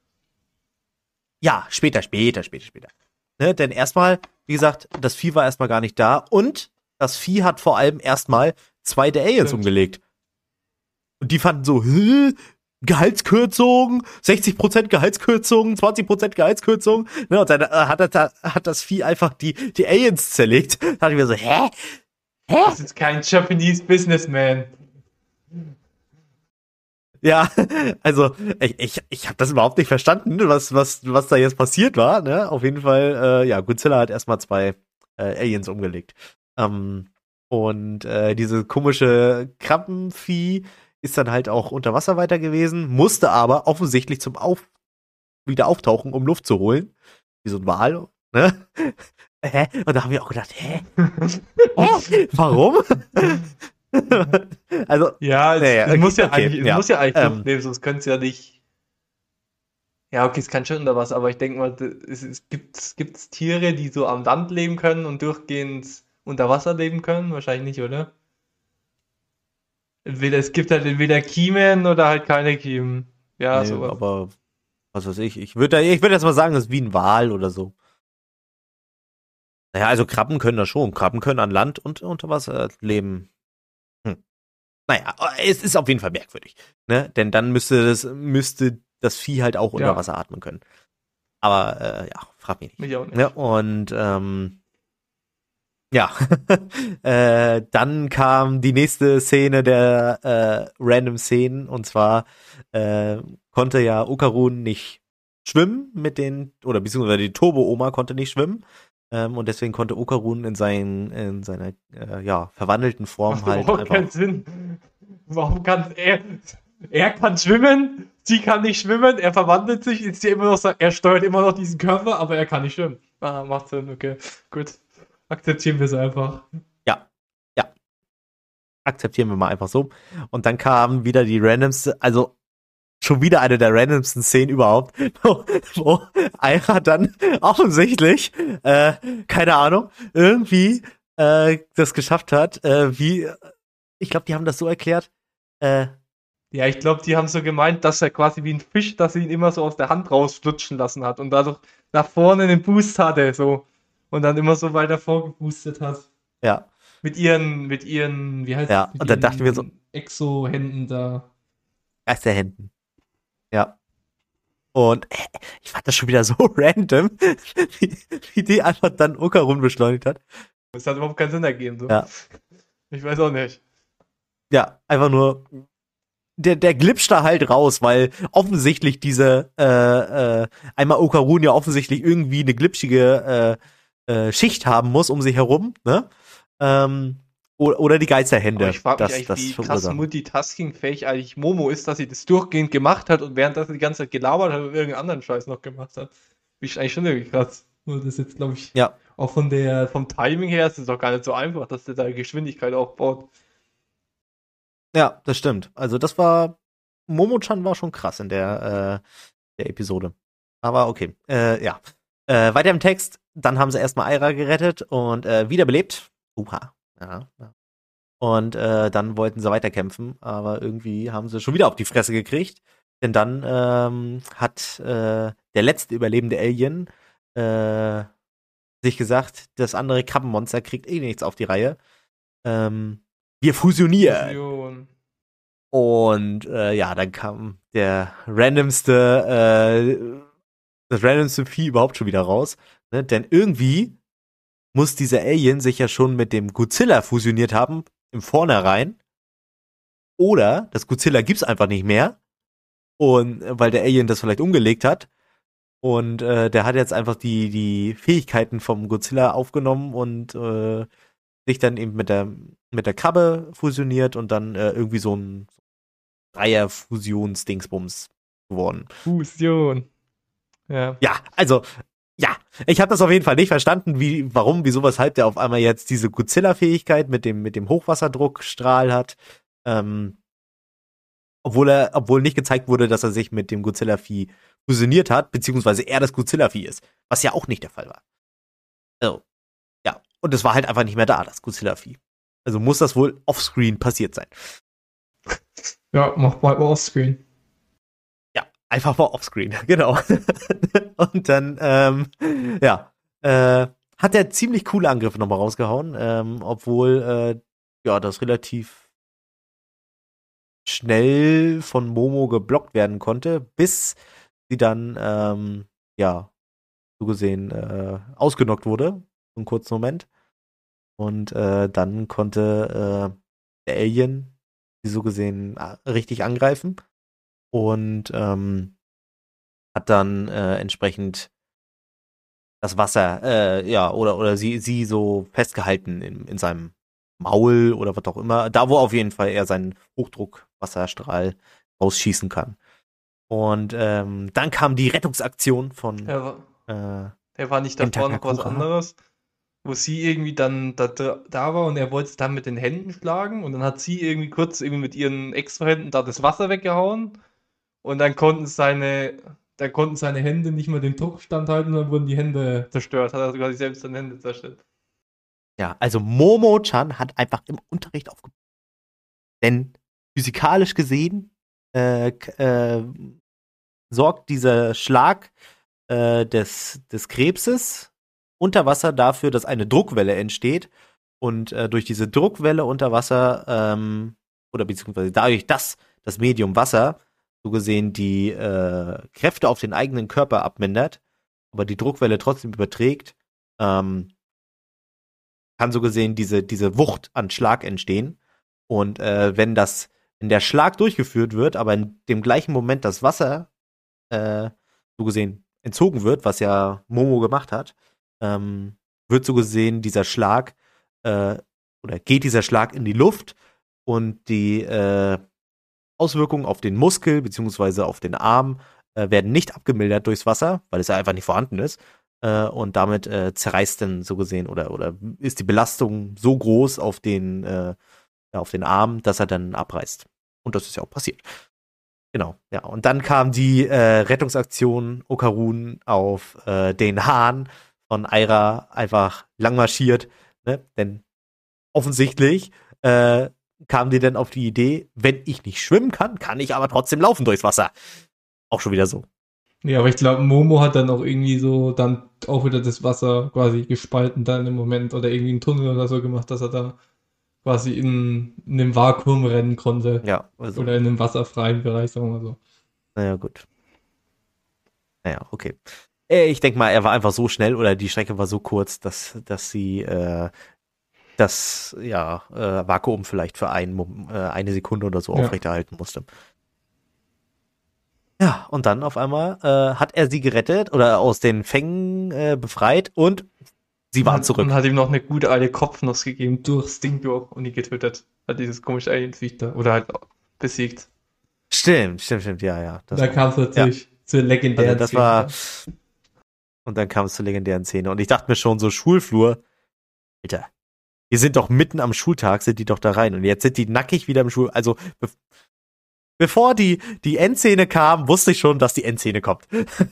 Ja, später. Ne, denn erstmal, wie gesagt, das Vieh war erstmal gar nicht da und das Vieh hat vor allem erstmal 2 der Aliens Stimmt. umgelegt. Und die fanden so, Gehaltskürzung, 60% Gehaltskürzung, 20% Gehaltskürzung. Ne, und dann hat das Vieh einfach die Aliens zerlegt. Da dachte ich mir so, hä? Das ist kein Japanese Businessman. Ja, also ich habe das überhaupt nicht verstanden, was da jetzt passiert war. Ne? Auf jeden Fall, ja, Godzilla hat erstmal 2 Aliens umgelegt. Und diese komische Krabbenvieh ist dann halt auch unter Wasser weiter gewesen, musste aber offensichtlich zum wieder auftauchen, um Luft zu holen. Wie so ein Wal. Ne? Und da haben wir auch gedacht, warum? Also, Ja, naja, es muss ja okay, eigentlich, es ja. muss ja eigentlich Luft nehmen, sonst könnte es ja nicht. Ja, okay, es kann schon unter Wasser, aber ich denke mal, gibt's Tiere, die so am Land leben können und durchgehend unter Wasser leben können? Wahrscheinlich nicht, oder? Es gibt halt entweder Kiemen oder halt keine Kiemen. Ja, Nee, sowas. aber was weiß ich. Ich würde jetzt mal sagen, das ist wie ein Wal oder so. Naja, also Krabben können das schon. Krabben können an Land und unter Wasser leben. Naja, es ist auf jeden Fall merkwürdig. Ne? Denn dann müsste das Vieh halt auch unter Ja. Wasser atmen können. Aber ja, frag mich nicht. Mich auch nicht. Ne? Und ja, dann kam die nächste Szene der random Szenen und zwar konnte ja Okarun nicht schwimmen oder beziehungsweise die Turbo-Oma konnte nicht schwimmen und deswegen konnte Okarun in seiner verwandelten Form Macht halt überhaupt keinen einfach. Sinn. Warum kann er kann schwimmen, sie kann nicht schwimmen, er verwandelt sich, ist ja immer noch so, er steuert immer noch diesen Körper, aber er kann nicht schwimmen. Ah, macht Sinn, okay. Gut. Akzeptieren wir es einfach. Ja, akzeptieren wir mal einfach so. Und dann kam wieder die randomste, also schon wieder eine der randomsten Szenen überhaupt, wo Aira dann offensichtlich, keine Ahnung, irgendwie das geschafft hat, ich glaube, die haben das so erklärt, Ja, ich glaube, die haben so gemeint, dass er quasi wie ein Fisch, dass sie ihn immer so aus der Hand rausflutschen lassen hat und dadurch nach vorne einen Boost hatte, so. Und dann immer so weiter vorgeboostet hat. ja, Mit ihren, wie heißt Ja, mit und dann dachten wir so- ihren Exo-Händen da. erst der Händen. Ja. Und ich fand das schon wieder so random, wie die einfach dann Okarun beschleunigt hat. Das hat überhaupt keinen Sinn ergeben, so. Ja. Ich weiß auch nicht. Ja, einfach nur, der glitscht da halt raus, weil offensichtlich einmal Okarun ja offensichtlich irgendwie eine glitschige Schicht haben muss um sich herum, ne? Oder die Geisterhände. Aber ich frage mich eigentlich, wie krass verursachen. multitaskingfähig eigentlich Momo ist, dass sie das durchgehend gemacht hat und während das die ganze Zeit gelabert hat und irgendeinen anderen Scheiß noch gemacht hat. Ist eigentlich schon irgendwie krass. Nur das jetzt, glaube ich, Ja, auch vom Timing her ist es doch gar nicht so einfach, dass der da Geschwindigkeit aufbaut. ja, das stimmt. Also Momo-chan war schon krass in der Episode. Aber okay, ja. Weiter im Text, dann haben sie erstmal Aira gerettet und wiederbelebt. Ja. Und dann wollten sie weiterkämpfen, aber irgendwie haben sie schon wieder auf die Fresse gekriegt. Denn dann hat der letzte überlebende Alien sich gesagt, das andere Krabbenmonster kriegt eh nichts auf die Reihe. Wir fusionieren. Fusion. Und dann kam das randomste Vieh überhaupt schon wieder raus. Ne? Denn irgendwie muss dieser Alien sich ja schon mit dem Godzilla fusioniert haben, im Vornherein. Oder das Godzilla gibt's einfach nicht mehr. Und weil der Alien das vielleicht umgelegt hat. Und der hat jetzt einfach die Fähigkeiten vom Godzilla aufgenommen und sich dann eben mit der Krabbe fusioniert und dann irgendwie so ein Dreier-Fusions-Dingsbums geworden. Fusion. Ja. Ja, also, ja, ich habe das auf jeden Fall nicht verstanden, warum, wieso, weshalb der auf einmal jetzt diese Godzilla-Fähigkeit mit dem Hochwasserdruckstrahl hat. Obwohl nicht gezeigt wurde, dass er sich mit dem Godzilla-Vieh fusioniert hat, beziehungsweise er das Godzilla-Vieh ist, was ja auch nicht der Fall war. Also, ja, und es war halt einfach nicht mehr da, das Godzilla-Vieh. Also muss das wohl offscreen passiert sein. Ja, mach mal offscreen. Ja, einfach mal offscreen, genau. Und dann, hat er ziemlich coole Angriffe nochmal rausgehauen, obwohl, das relativ schnell von Momo geblockt werden konnte, bis sie dann, so gesehen, ausgenockt wurde, für einen kurzen Moment. Und dann konnte der Alien sie so gesehen richtig angreifen und hat dann entsprechend das Wasser, oder sie so festgehalten in seinem Maul oder was auch immer, da wo auf jeden Fall er seinen Hochdruckwasserstrahl rausschießen kann. Und dann kam die Rettungsaktion von Er war nicht davor noch was Takakura. anderes, wo sie irgendwie dann da war und er wollte es dann mit den Händen schlagen und dann hat sie irgendwie kurz mit ihren Extrahänden da das Wasser weggehauen und dann konnten seine Hände nicht mehr den Druck standhalten, dann wurden die Hände zerstört, hat er sogar sich selbst seine Hände zerstört. Ja, also Momo-chan hat einfach im Unterricht aufgepasst. Denn physikalisch gesehen sorgt dieser Schlag des Krebses unter Wasser dafür, dass eine Druckwelle entsteht. Und durch diese Druckwelle unter Wasser, oder beziehungsweise dadurch, dass das Medium Wasser so gesehen die Kräfte auf den eigenen Körper abmindert, aber die Druckwelle trotzdem überträgt, kann so gesehen diese Wucht an Schlag entstehen. Und wenn der Schlag durchgeführt wird, aber in dem gleichen Moment das Wasser so gesehen entzogen wird, was ja Momo gemacht hat, wird so gesehen dieser Schlag oder geht dieser Schlag in die Luft und die Auswirkungen auf den Muskel beziehungsweise auf den Arm werden nicht abgemildert durchs Wasser, weil es ja einfach nicht vorhanden ist. Und damit zerreißt dann so gesehen oder ist die Belastung so groß auf den Arm, dass er dann abreißt. Und das ist ja auch passiert. Genau, ja. Und dann kam die Rettungsaktion Okarun auf den Hahn von Aira einfach langmarschiert, ne? Denn offensichtlich kam die dann auf die Idee, wenn ich nicht schwimmen kann ich aber trotzdem laufen durchs Wasser. Auch schon wieder so. Ja, aber ich glaube, Momo hat dann auch irgendwie so dann auch wieder das Wasser quasi gespalten dann im Moment oder irgendwie einen Tunnel oder so gemacht, dass er da quasi in einem Vakuum rennen konnte. Ja, also. Oder in einem wasserfreien Bereich, sagen wir mal so. Naja, gut. Naja, okay. Ich denke mal, er war einfach so schnell oder die Strecke war so kurz, dass sie das Vakuum vielleicht für eine Sekunde oder so aufrechterhalten musste. Ja, und dann auf einmal hat er sie gerettet oder aus den Fängen befreit und sie waren zurück. Und hat ihm noch eine gute alte Kopfnuss gegeben durchs Ding durch und ihn getötet. Hat dieses komische Alienviech da. Oder halt besiegt. Stimmt, ja. Da kam es natürlich zur legendären Szene. Und dann kam es zur legendären Szene. Und ich dachte mir schon, so Schulflur, Alter, wir sind doch mitten am Schultag, sind die doch da rein. Und jetzt sind die nackig wieder im Schul... Also, bevor die Endszene kam, wusste ich schon, dass die Endszene kommt.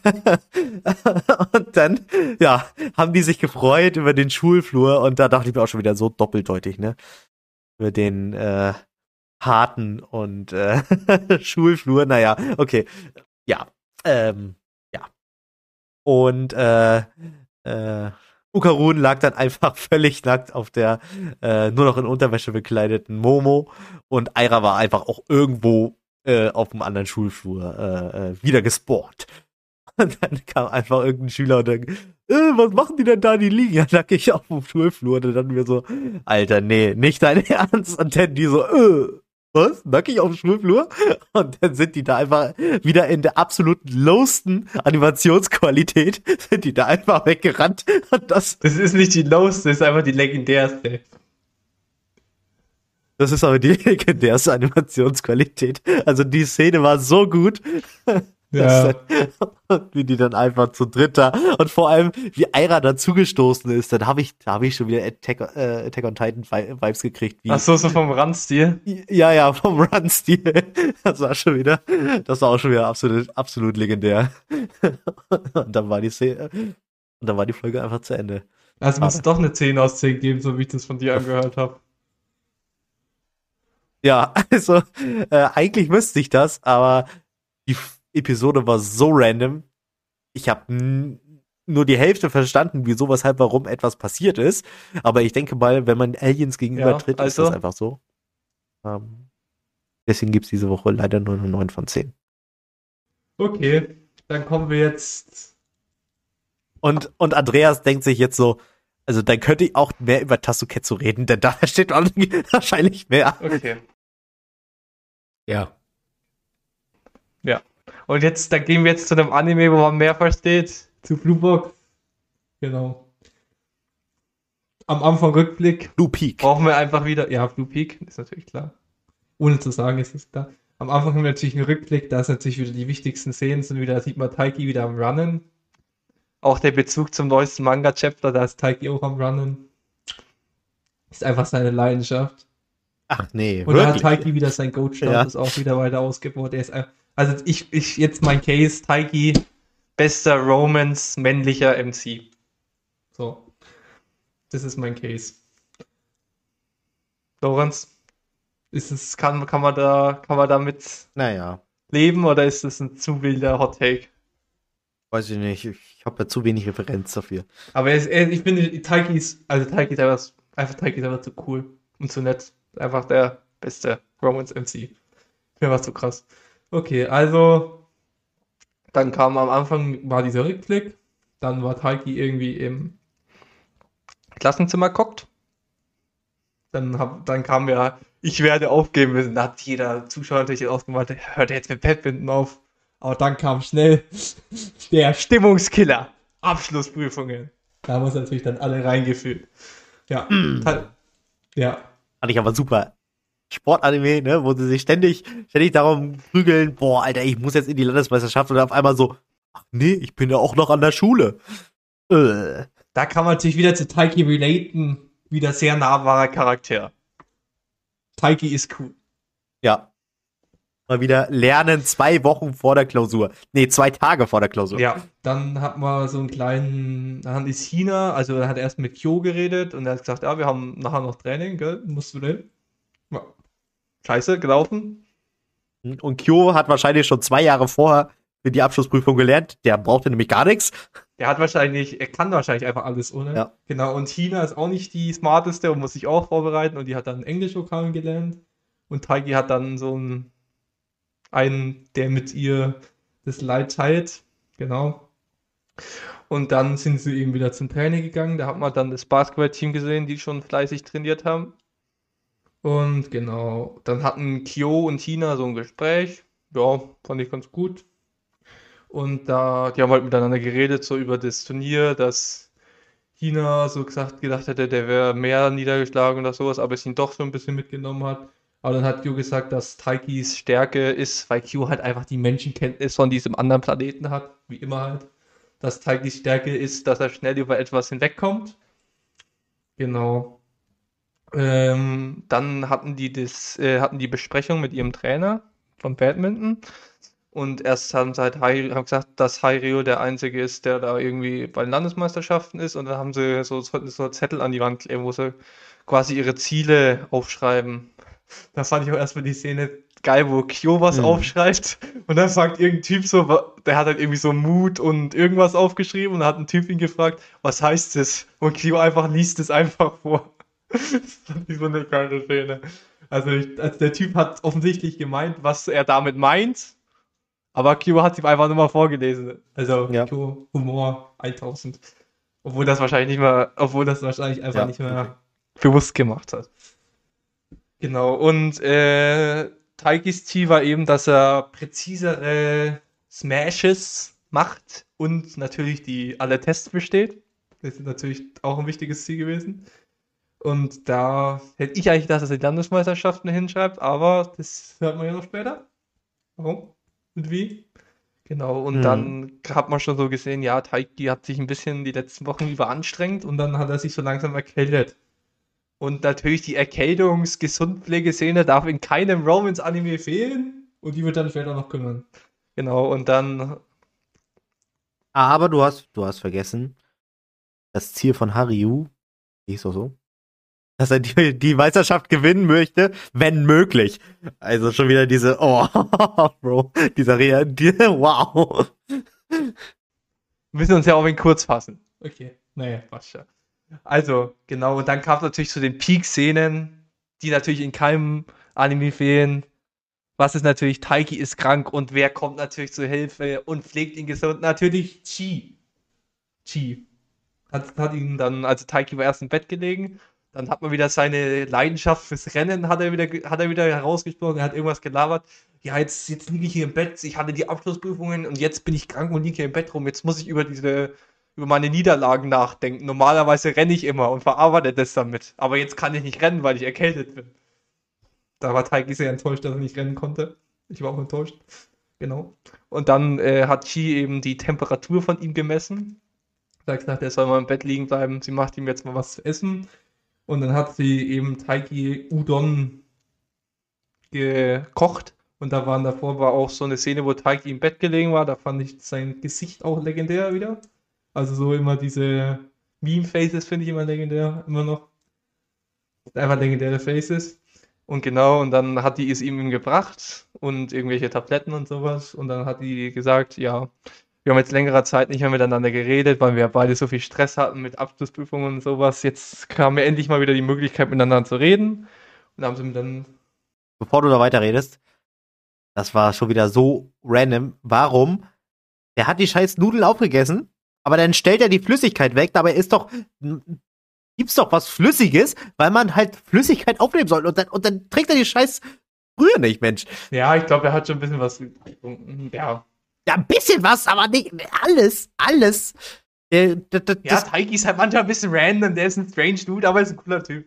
Und dann, haben die sich gefreut über den Schulflur. Und da dachte ich mir auch schon wieder so doppeldeutig, ne? Über den harten und Schulflur. Naja, okay. Ja. Und Okarun lag dann einfach völlig nackt auf der nur noch in Unterwäsche bekleideten Momo und Aira war einfach auch irgendwo auf dem anderen Schulflur wieder gespawnt. Und dann kam einfach irgendein Schüler und dann, was machen die denn da? Die liegen ja nackig auf dem Schulflur. Und dann wir so, Alter, nee, nicht dein Ernst. Und dann die so, was? Nackig auf dem Schulflur? Und dann sind die da einfach wieder in der absolut lowsten Animationsqualität, sind die da einfach weggerannt. Und Das ist nicht die lowste, das ist einfach die legendärste. das ist aber die legendärste Animationsqualität. Also die Szene war so gut. Ja. Wie die dann einfach zu dritter und vor allem, wie Aira dazugestoßen ist, dann hab ich schon wieder Attack on Titan Vibes gekriegt. Wie, Ach so, so vom Randstil. ja, vom Run-Stil. Das war auch schon wieder absolut legendär. Und dann war die Szene, und dann war die Folge einfach zu Ende. Also muss es doch eine 10 aus 10 geben, so wie ich das von dir angehört habe. Ja, also, eigentlich müsste ich das, aber die Episode war so random. Ich habe nur die Hälfte verstanden, wieso, weshalb, warum etwas passiert ist. Aber ich denke mal, wenn man Aliens gegenübertritt, ist das einfach so. Deswegen gibt es diese Woche leider nur eine 9 von 10. Okay, dann kommen wir jetzt. Und Andreas denkt sich jetzt so, also dann könnte ich auch mehr über Tasuketsu reden, denn da steht wahrscheinlich mehr. Okay. Ja. Und jetzt, dann gehen wir jetzt zu einem Anime, wo man mehr versteht. Zu Blue Box. Genau. Am Anfang Rückblick. Blue Peak. Brauchen wir einfach wieder. Ja, Blue Peak, ist natürlich klar. Ohne zu sagen, ist es klar. Am Anfang haben wir natürlich einen Rückblick, da ist natürlich wieder die wichtigsten Szenen, sind wieder, da sieht man Taiki wieder am Runnen. Auch der Bezug zum neuesten Manga-Chapter, da ist Taiki auch am Runnen. Ist einfach seine Leidenschaft. Ach nee, Und da hat wirklich? Taiki wieder sein Goat-Status auch wieder weiter ausgebaut. Er ist einfach, also ich jetzt mein Case, Taiki, bester Romance, männlicher MC. So. Das ist mein Case. Lorenz, kann man damit Naja, leben oder ist das ein zu wilder Hot Take? weiß ich nicht. Ich habe ja zu wenig Referenz dafür. Aber ich finde, Taiki ist einfach zu cool und zu nett. Einfach der beste Romance MC. Mir war zu krass. Okay, also dann kam am Anfang war dieser Rückblick, dann war Taiki irgendwie im Klassenzimmer gehockt. Dann kam ja, ich werde aufgeben müssen. Da hat jeder Zuschauer natürlich ausgemacht, hört jetzt mit Badminton auf. Aber dann kam schnell der Stimmungskiller. Abschlussprüfungen. Da haben wir uns natürlich dann alle reingefühlt. Ja. Ja. Fand ich aber super. Sportanime, ne, wo sie sich ständig darum prügeln, boah, Alter, ich muss jetzt in die Landesmeisterschaft und auf einmal so, ach nee, ich bin ja auch noch an der Schule. Da kann man natürlich wieder zu Taiki relaten. Wieder sehr nahbarer Charakter. Taiki ist cool. Ja. Mal wieder lernen 2 Wochen vor der Klausur. Nee, 2 Tage vor der Klausur. Ja, dann hat man so einen kleinen, dann ist China, also er hat erst mit Kyo geredet und er hat gesagt, ja, wir haben nachher noch Training, gell, musst du denn? Ja. Scheiße, gelaufen. Und Kyo hat wahrscheinlich schon 2 Jahre vorher für die Abschlussprüfung gelernt. Der brauchte nämlich gar nichts. Er kann wahrscheinlich einfach alles, oder? Ja. Genau, und China ist auch nicht die smarteste und muss sich auch vorbereiten und die hat dann Englisch-Vokabeln gelernt und Taiki hat dann so einen, der mit ihr das Leid teilt, genau. Und dann sind sie eben wieder zum Training gegangen, da hat man dann das Basketballteam gesehen, die schon fleißig trainiert haben. Und genau, dann hatten Kyo und China so ein Gespräch, ja, fand ich ganz gut. Und die haben halt miteinander geredet, so über das Turnier, dass China so gedacht hätte, der wäre mehr niedergeschlagen oder sowas, aber es ihn doch so ein bisschen mitgenommen hat. Aber dann hat Kyo gesagt, dass Taikis Stärke ist, weil Kyo halt einfach die Menschenkenntnis von diesem anderen Planeten hat, wie immer halt. Dass Taikis Stärke ist, dass er schnell über etwas hinwegkommt. Genau. Dann hatten die Besprechung mit ihrem Trainer von Badminton. Und erst haben gesagt, dass Hairyo der Einzige ist, der da irgendwie bei den Landesmeisterschaften ist. Und dann haben sie so Zettel an die Wand kleben, wo sie quasi ihre Ziele aufschreiben. Da fand ich auch erstmal die Szene geil, wo Kyo was aufschreibt. Und dann sagt irgendein Typ so, der hat halt irgendwie so Mut und irgendwas aufgeschrieben. Und dann hat ein Typ ihn gefragt, was heißt das? Und Kyo liest es einfach vor. Das fand ich so eine geile Szene. Also der Typ hat offensichtlich gemeint, was er damit meint. Aber Kyo hat ihm einfach nur mal vorgelesen. Also Ja. Kyo, Humor 1000. Obwohl das wahrscheinlich einfach nicht mehr bewusst gemacht hat. Genau, und Taikis Ziel war eben, dass er präzisere Smashes macht und natürlich alle Tests besteht. Das ist natürlich auch ein wichtiges Ziel gewesen. Und da hätte ich eigentlich gedacht, dass er die Landesmeisterschaften hinschreibt, aber das hört man ja noch später. Warum und wie? Genau, und dann hat man schon so gesehen, ja, Taiki hat sich ein bisschen die letzten Wochen überanstrengt und dann hat er sich so langsam erkältet. Und natürlich die Erkältungs-Gesundpflegeszene darf in keinem Romance-Anime fehlen. Und die wird dann später noch kümmern. Genau, und dann. Aber du hast vergessen, das Ziel von Hariu, hieß doch so, dass er die Meisterschaft gewinnen möchte, wenn möglich. Also schon wieder diese, oh, Bro, wow. Wir müssen uns ja auch in kurz fassen. Okay, naja, passt schon. Also, genau, und dann kam es natürlich zu den Peak-Szenen, die natürlich in keinem Anime fehlen. Was ist natürlich, Taiki ist krank und wer kommt natürlich zur Hilfe und pflegt ihn gesund? Natürlich Chi. Chi. Hat ihn dann, also Taiki war erst im Bett gelegen, dann hat man wieder seine Leidenschaft fürs Rennen, hat er wieder herausgesprochen, er hat irgendwas gelabert. Ja, jetzt liege ich hier im Bett, ich hatte die Abschlussprüfungen und jetzt bin ich krank und liege hier im Bett rum, jetzt muss ich über meine Niederlagen nachdenken. Normalerweise renne ich immer und verarbeite das damit, aber jetzt kann ich nicht rennen, weil ich erkältet bin. Da war Taiki sehr enttäuscht, dass er nicht rennen konnte. Ich war auch enttäuscht. Genau. Und dann hat Chi eben die Temperatur von ihm gemessen. Da hat gesagt, er soll mal im Bett liegen bleiben. Sie macht ihm jetzt mal was zu essen. Und dann hat sie eben Taiki Udon gekocht. Und davor war auch so eine Szene, wo Taiki im Bett gelegen war. Da fand ich sein Gesicht auch legendär wieder. Also so immer diese Meme-Faces finde ich immer legendär. Immer noch. Einfach legendäre Faces. Und genau, und dann hat die es ihm gebracht und irgendwelche Tabletten und sowas. Und dann hat die gesagt, ja, wir haben jetzt längere Zeit nicht mehr miteinander geredet, weil wir beide so viel Stress hatten mit Abschlussprüfungen und sowas. Jetzt kam mir endlich mal wieder die Möglichkeit, miteinander zu reden. Und dann haben sie mir dann. Bevor du da weiterredest, das war schon wieder so random. Warum? Der hat die scheiß Nudeln aufgegessen, aber dann stellt er die Flüssigkeit weg. Dabei gibt's doch was Flüssiges, weil man halt Flüssigkeit aufnehmen soll. Und dann trinkt er die scheiß Brühe nicht, Mensch. Ja, ich glaube, er hat schon ein bisschen was getrunken. Ja. Ja, ein bisschen was, aber nicht alles. Ja, Taiki ist halt manchmal ein bisschen random, der ist ein strange Dude, aber ist ein cooler Typ.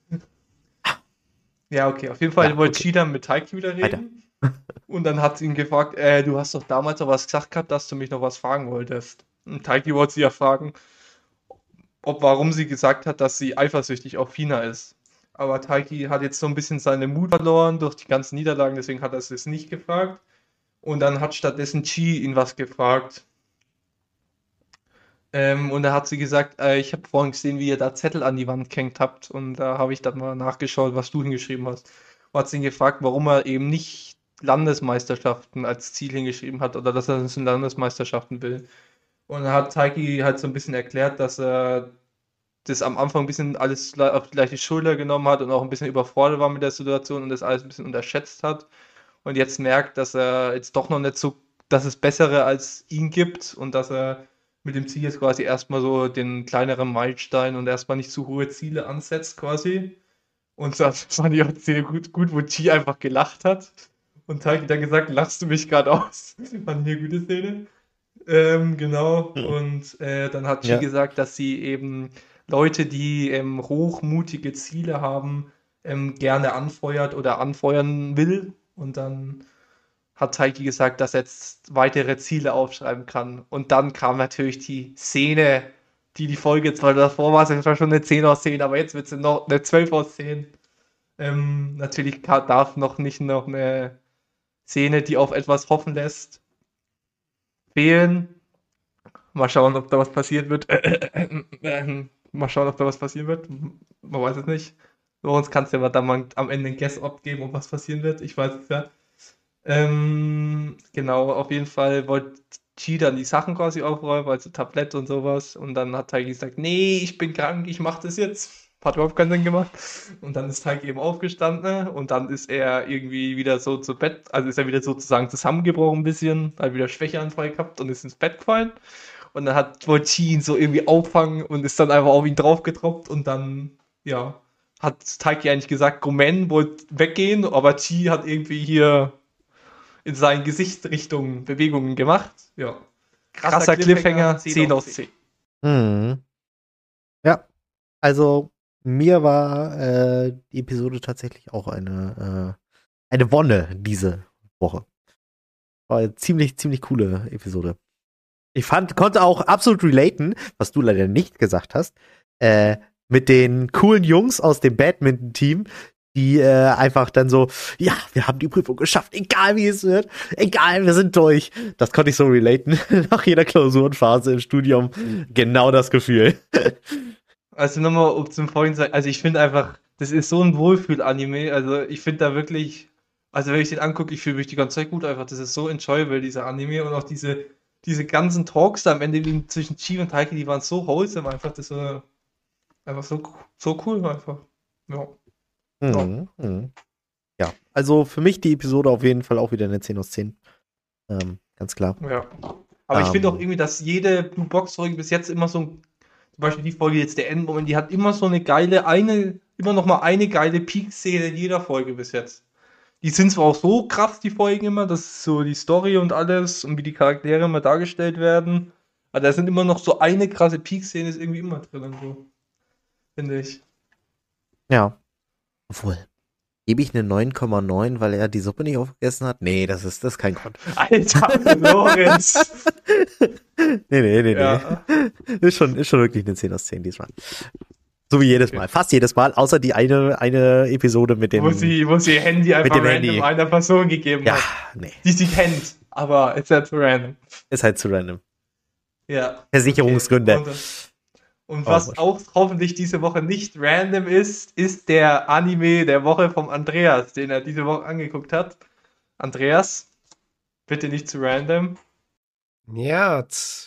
Ja, okay, auf jeden Fall wollte Chi dann mit Taiki wieder reden. Und dann hat sie ihn gefragt, du hast doch damals noch was gesagt gehabt, dass du mich noch was fragen wolltest. Und Taiki wollte sie ja fragen, warum sie gesagt hat, dass sie eifersüchtig auf Hina ist. Aber Taiki hat jetzt so ein bisschen seine Mut verloren durch die ganzen Niederlagen, deswegen hat er es nicht gefragt. Und dann hat stattdessen Chi ihn was gefragt. Und da hat sie gesagt, ich habe vorhin gesehen, wie ihr da Zettel an die Wand gehängt habt. Und da habe ich dann mal nachgeschaut, was du hingeschrieben hast. Und hat sie ihn gefragt, warum er eben nicht Landesmeisterschaften als Ziel hingeschrieben hat oder dass er in Landesmeisterschaften will. Und dann hat Taiki halt so ein bisschen erklärt, dass er das am Anfang ein bisschen alles auf die gleiche Schulter genommen hat und auch ein bisschen überfordert war mit der Situation und das alles ein bisschen unterschätzt hat. Und jetzt merkt, dass er jetzt doch noch nicht so, dass es bessere als ihn gibt und dass er mit dem Ziel jetzt quasi erstmal so den kleineren Meilenstein und erstmal nicht zu hohe Ziele ansetzt quasi. Und das fand ich auch sehr gut, wo Chi einfach gelacht hat. Und Taiki dann gesagt, lachst du mich gerade aus? Fand ich eine gute Szene. Genau. Und dann hat Chi gesagt, dass sie eben Leute, die hochmutige Ziele haben, gerne anfeuert oder anfeuern will. Und dann hat Taiki gesagt, dass er jetzt weitere Ziele aufschreiben kann. Und dann kam natürlich die Szene, die Folge jetzt, weil davor war es ja schon eine 10 aus 10, aber jetzt wird es noch eine 12 aus 10. Natürlich darf noch eine Szene, die auf etwas hoffen lässt, fehlen. Mal schauen, ob da was passieren wird. Man weiß es nicht. Lorenz, kannst du ja dann mal am Ende ein Guess abgeben, ob was passieren wird. Ich weiß es ja. Genau, auf jeden Fall wollte Chi dann die Sachen quasi aufräumen, also Tablette und sowas. Und dann hat Taiki gesagt, nee, ich bin krank, ich mach das jetzt. Hat überhaupt keinen Sinn gemacht. Und dann ist Taiki eben aufgestanden und dann ist er irgendwie wieder so zu Bett, also ist er wieder sozusagen zusammengebrochen ein bisschen, hat wieder Schwächeanfall gehabt und ist ins Bett gefallen. Und dann wollte Chi ihn so irgendwie auffangen und ist dann einfach auf ihn draufgetroppt und dann, ja, hat Taiki eigentlich gesagt, Gomen wollte weggehen, aber Chi hat irgendwie hier in sein Gesicht Richtung Bewegungen gemacht. Ja. Krasser Cliffhanger, 10 aus 10. Mhm. Ja, also mir war die Episode tatsächlich auch eine Wonne diese Woche. War eine ziemlich coole Episode. Ich konnte auch absolut relaten, was du leider nicht gesagt hast, mit den coolen Jungs aus dem Badminton-Team, die einfach dann so, ja, wir haben die Prüfung geschafft, egal wie es wird, egal, wir sind durch. Das konnte ich so relaten, nach jeder Klausurenphase im Studium. Genau das Gefühl. Also nochmal, um zum vorhin sagen, also ich finde einfach, das ist so ein Wohlfühl-Anime, also ich finde da wirklich, also wenn ich den angucke, ich fühle mich die ganze Zeit gut einfach, das ist so enjoyable, dieser Anime und auch diese ganzen Talks da am Ende zwischen Chi und Taiki, die waren so wholesome einfach, das war einfach so cool einfach, ja. Ja, also für mich die Episode auf jeden Fall auch wieder eine 10 aus 10. Ganz klar. Ja. Aber ich finde auch irgendwie, dass jede Blue Box-Folge bis jetzt immer so, zum Beispiel die Folge jetzt, der Endmoment, die hat immer so eine geile, immer noch mal eine geile Peak-Szene in jeder Folge bis jetzt. Die sind zwar auch so krass, die Folgen immer, das ist so die Story und alles und wie die Charaktere immer dargestellt werden, aber da sind immer noch so eine krasse Peak-Szene ist irgendwie immer drin, so. Finde ich. Ja. Obwohl, gebe ich eine 9,9, weil er die Suppe nicht aufgegessen hat? Nee, das ist kein Grund. Alter, Lorenz! Nee. Ja. Ist schon wirklich eine 10 aus 10 diesmal. So wie jedes Mal. Fast jedes Mal, außer die eine Episode mit dem. Wo sie ihr Handy einfach dem random Handy. einer Person gegeben Ja, hat. nee. Die sie kennt, aber ist halt zu random. Ist halt zu random. Ja. Versicherungsgründe. Okay. Und was auch hoffentlich diese Woche nicht random ist der Anime der Woche vom Andreas, den er diese Woche angeguckt hat. Andreas, bitte nicht zu random. Ja,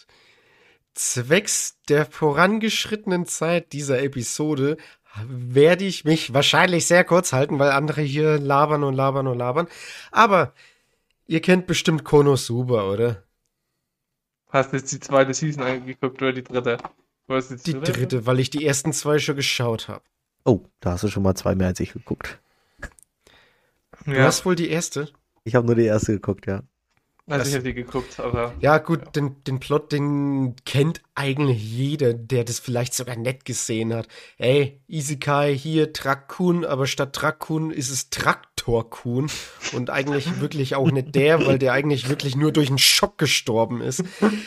zwecks der vorangeschrittenen Zeit dieser Episode werde ich mich wahrscheinlich sehr kurz halten, weil andere hier labern und labern und labern. Aber ihr kennt bestimmt Konosuba, oder? Hast du jetzt die zweite Season angeguckt oder die dritte? Die dritte, weil ich die ersten 2 schon geschaut habe. Oh, da hast du schon mal 2 mehr als ich geguckt. Du hast wohl die erste? Ich habe nur die erste geguckt, ja. Also ich habe die geguckt, aber... Ja gut, den Plot, den kennt eigentlich jeder, der das vielleicht sogar nett gesehen hat. Ey, Isekai, hier Truck-kun, aber statt Truck-kun ist es Traktor-kun. Und eigentlich wirklich auch nicht der, weil der eigentlich wirklich nur durch einen Schock gestorben ist.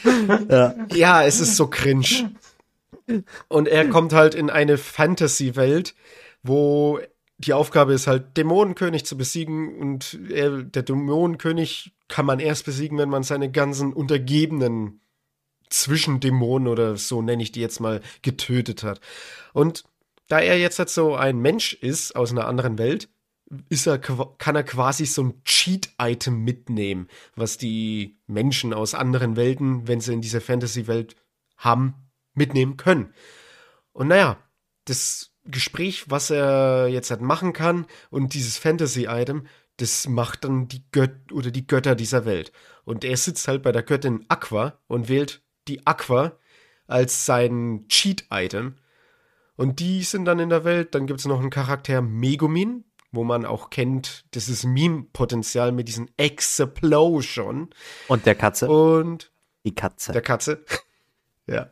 Ja, es ist so cringe. Und er kommt halt in eine Fantasy-Welt, wo die Aufgabe ist halt, Dämonenkönig zu besiegen. Und der Dämonenkönig kann man erst besiegen, wenn man seine ganzen untergebenen Zwischendämonen oder so nenne ich die jetzt mal, getötet hat. Und da er jetzt halt so ein Mensch ist aus einer anderen Welt, kann er quasi so ein Cheat-Item mitnehmen, was die Menschen aus anderen Welten, wenn sie in dieser Fantasy-Welt haben, mitnehmen können. Und naja, das Gespräch, was er jetzt halt machen kann und dieses Fantasy-Item, das macht dann die Götter dieser Welt. Und er sitzt halt bei der Göttin Aqua und wählt die Aqua als sein Cheat-Item. Und die sind dann in der Welt. Dann gibt es noch einen Charakter Megumin, wo man auch kennt, das ist Meme-Potenzial mit diesem Explosion. Und der Katze. Und die Katze. Der Katze. Ja.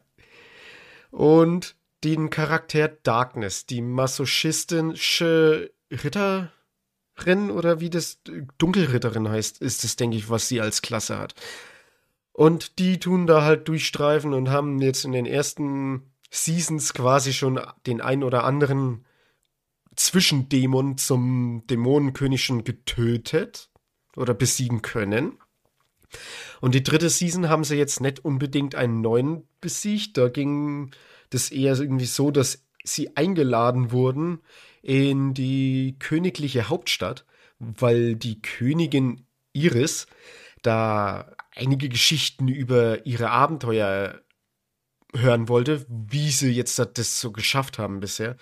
Und den Charakter Darkness, die masochistische Ritterin oder wie das Dunkelritterin heißt, ist es, denke ich, was sie als Klasse hat. Und die tun da halt durchstreifen und haben jetzt in den ersten Seasons quasi schon den ein oder anderen Zwischendämon zum Dämonenkönig schon getötet oder besiegen können. Und die dritte Season haben sie jetzt nicht unbedingt einen neuen besiegt. Da ging das eher irgendwie so, dass sie eingeladen wurden in die königliche Hauptstadt, weil die Königin Iris da einige Geschichten über ihre Abenteuer hören wollte, wie sie jetzt das so geschafft haben bisher.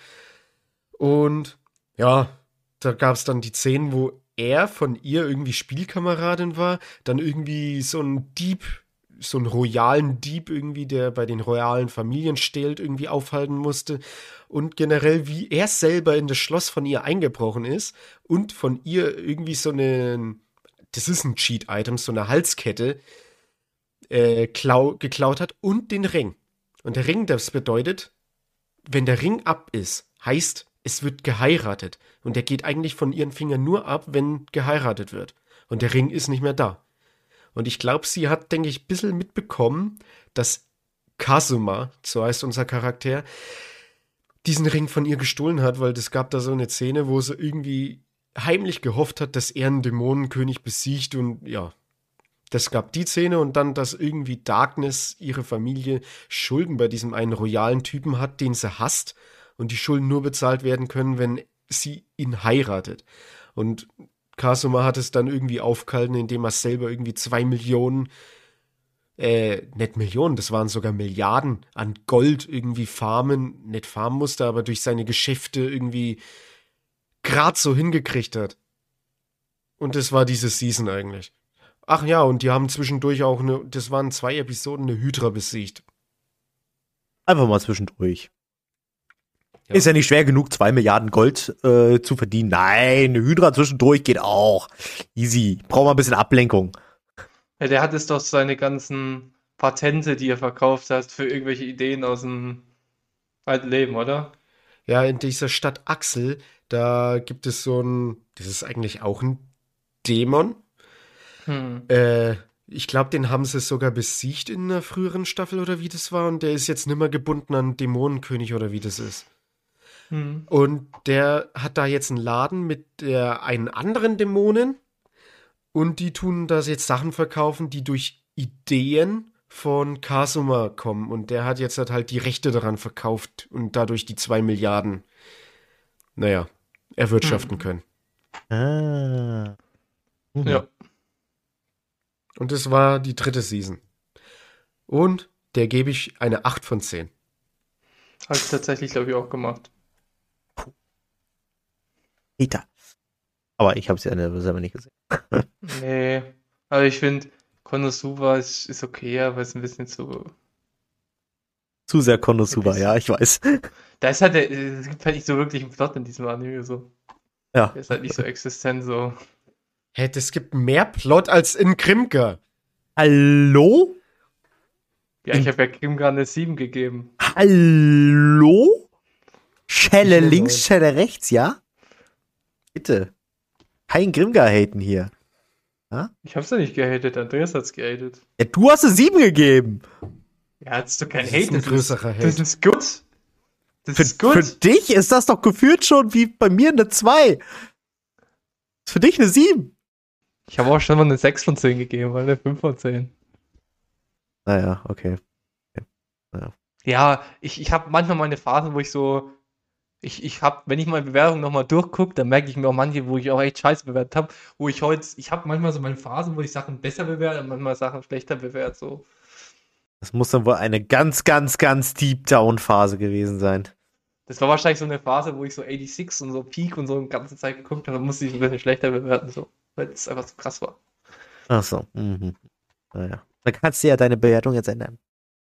Und ja, da gab es dann die Szenen, wo er von ihr irgendwie Spielkameradin war, dann irgendwie so ein Dieb so einen royalen Dieb irgendwie, der bei den royalen Familien stählt, irgendwie aufhalten musste. Und generell, wie er selber in das Schloss von ihr eingebrochen ist und von ihr irgendwie das ist ein Cheat-Item, so eine Halskette, geklaut hat und den Ring. Und der Ring, das bedeutet, wenn der Ring ab ist, heißt, es wird geheiratet. Und der geht eigentlich von ihren Fingern nur ab, wenn geheiratet wird. Und der Ring ist nicht mehr da. Und ich glaube, sie hat, denke ich, ein bisschen mitbekommen, dass Kazuma, so heißt unser Charakter, diesen Ring von ihr gestohlen hat, weil es gab da so eine Szene, wo sie irgendwie heimlich gehofft hat, dass er einen Dämonenkönig besiegt und ja, das gab die Szene und dann, dass irgendwie Darkness, ihre Familie, Schulden bei diesem einen royalen Typen hat, den sie hasst und die Schulden nur bezahlt werden können, wenn sie ihn heiratet. Und Kazuma hat es dann irgendwie aufgehalten, indem er selber irgendwie 2 Millionen, nicht Millionen, das waren sogar Milliarden an Gold irgendwie nicht farmen musste, aber durch seine Geschäfte irgendwie gerade so hingekriegt hat. Und das war diese Season eigentlich. Ach ja, und die haben zwischendurch auch das waren 2 Episoden, eine Hydra besiegt. Einfach mal zwischendurch. Ja. Ist ja nicht schwer genug, 2 Milliarden Gold zu verdienen. Nein, eine Hydra zwischendurch geht auch. Easy. Braucht mal ein bisschen Ablenkung. Ja, der hat es doch seine ganzen Patente, die er verkauft hat, für irgendwelche Ideen aus dem alten Leben, oder? Ja, in dieser Stadt Axel, da gibt es das ist eigentlich auch ein Dämon. Ich glaube, den haben sie sogar besiegt in einer früheren Staffel oder wie das war und der ist jetzt nimmer gebunden an Dämonenkönig oder wie das ist. Und der hat da jetzt einen Laden mit einen anderen Dämonen und die tun da jetzt Sachen verkaufen, die durch Ideen von Kazuma kommen und der hat jetzt halt die Rechte daran verkauft und dadurch die 2 Milliarden, erwirtschaften können. Ah. Mhm. Ja. Und das war die 3. Season. Und der gebe ich eine 8 von 10. Habe ich tatsächlich, glaube ich, auch gemacht. Peter. Aber ich habe es ja selber nicht gesehen. Nee. Aber ich finde, Konosuba ist okay, aber ist ein bisschen zu. Zu sehr Konosuba, ja, ich weiß. Da ist halt es gibt halt nicht so wirklich einen Plot in diesem Anime so. Ja. Der ist halt nicht so existent so. Hä, es gibt mehr Plot als in Grimga. Hallo? Ja, ich habe ja Grimgar eine 7 gegeben. Hallo? Schelle Ich will links, neun. Schelle rechts, ja? Bitte. Kein Grimgar haten hier. Ich hab's ja nicht gehatet, Andreas hat's gehatet. Ja, du hast eine 7 gegeben. Ja, das ist doch kein Das ist Hate, ein größerer das Hate. ist gut. Das Für, ist gut. für dich ist das doch gefühlt schon wie bei mir eine 2. Für dich eine 7. Ich habe auch schon mal eine 6 von 10 gegeben, weil eine 5 von 10. Naja, okay. Ja, ich habe manchmal meine Phasen, wo ich so, ich habe, wenn ich meine Bewertung nochmal durchgucke, dann merke ich mir auch manche, wo ich auch echt scheiße bewertet habe, ich habe manchmal so meine Phasen, wo ich Sachen besser bewerte und manchmal Sachen schlechter bewerte, so. Das muss dann wohl eine ganz, ganz, ganz Deep-Down-Phase gewesen sein. Das war wahrscheinlich so eine Phase, wo ich so 86 und so Peak und so die ganze Zeit geguckt habe, dann musste ich ein bisschen schlechter bewerten, so, weil es einfach so krass war. Ach so. Mhm. Naja. Dann kannst du ja deine Bewertung jetzt ändern.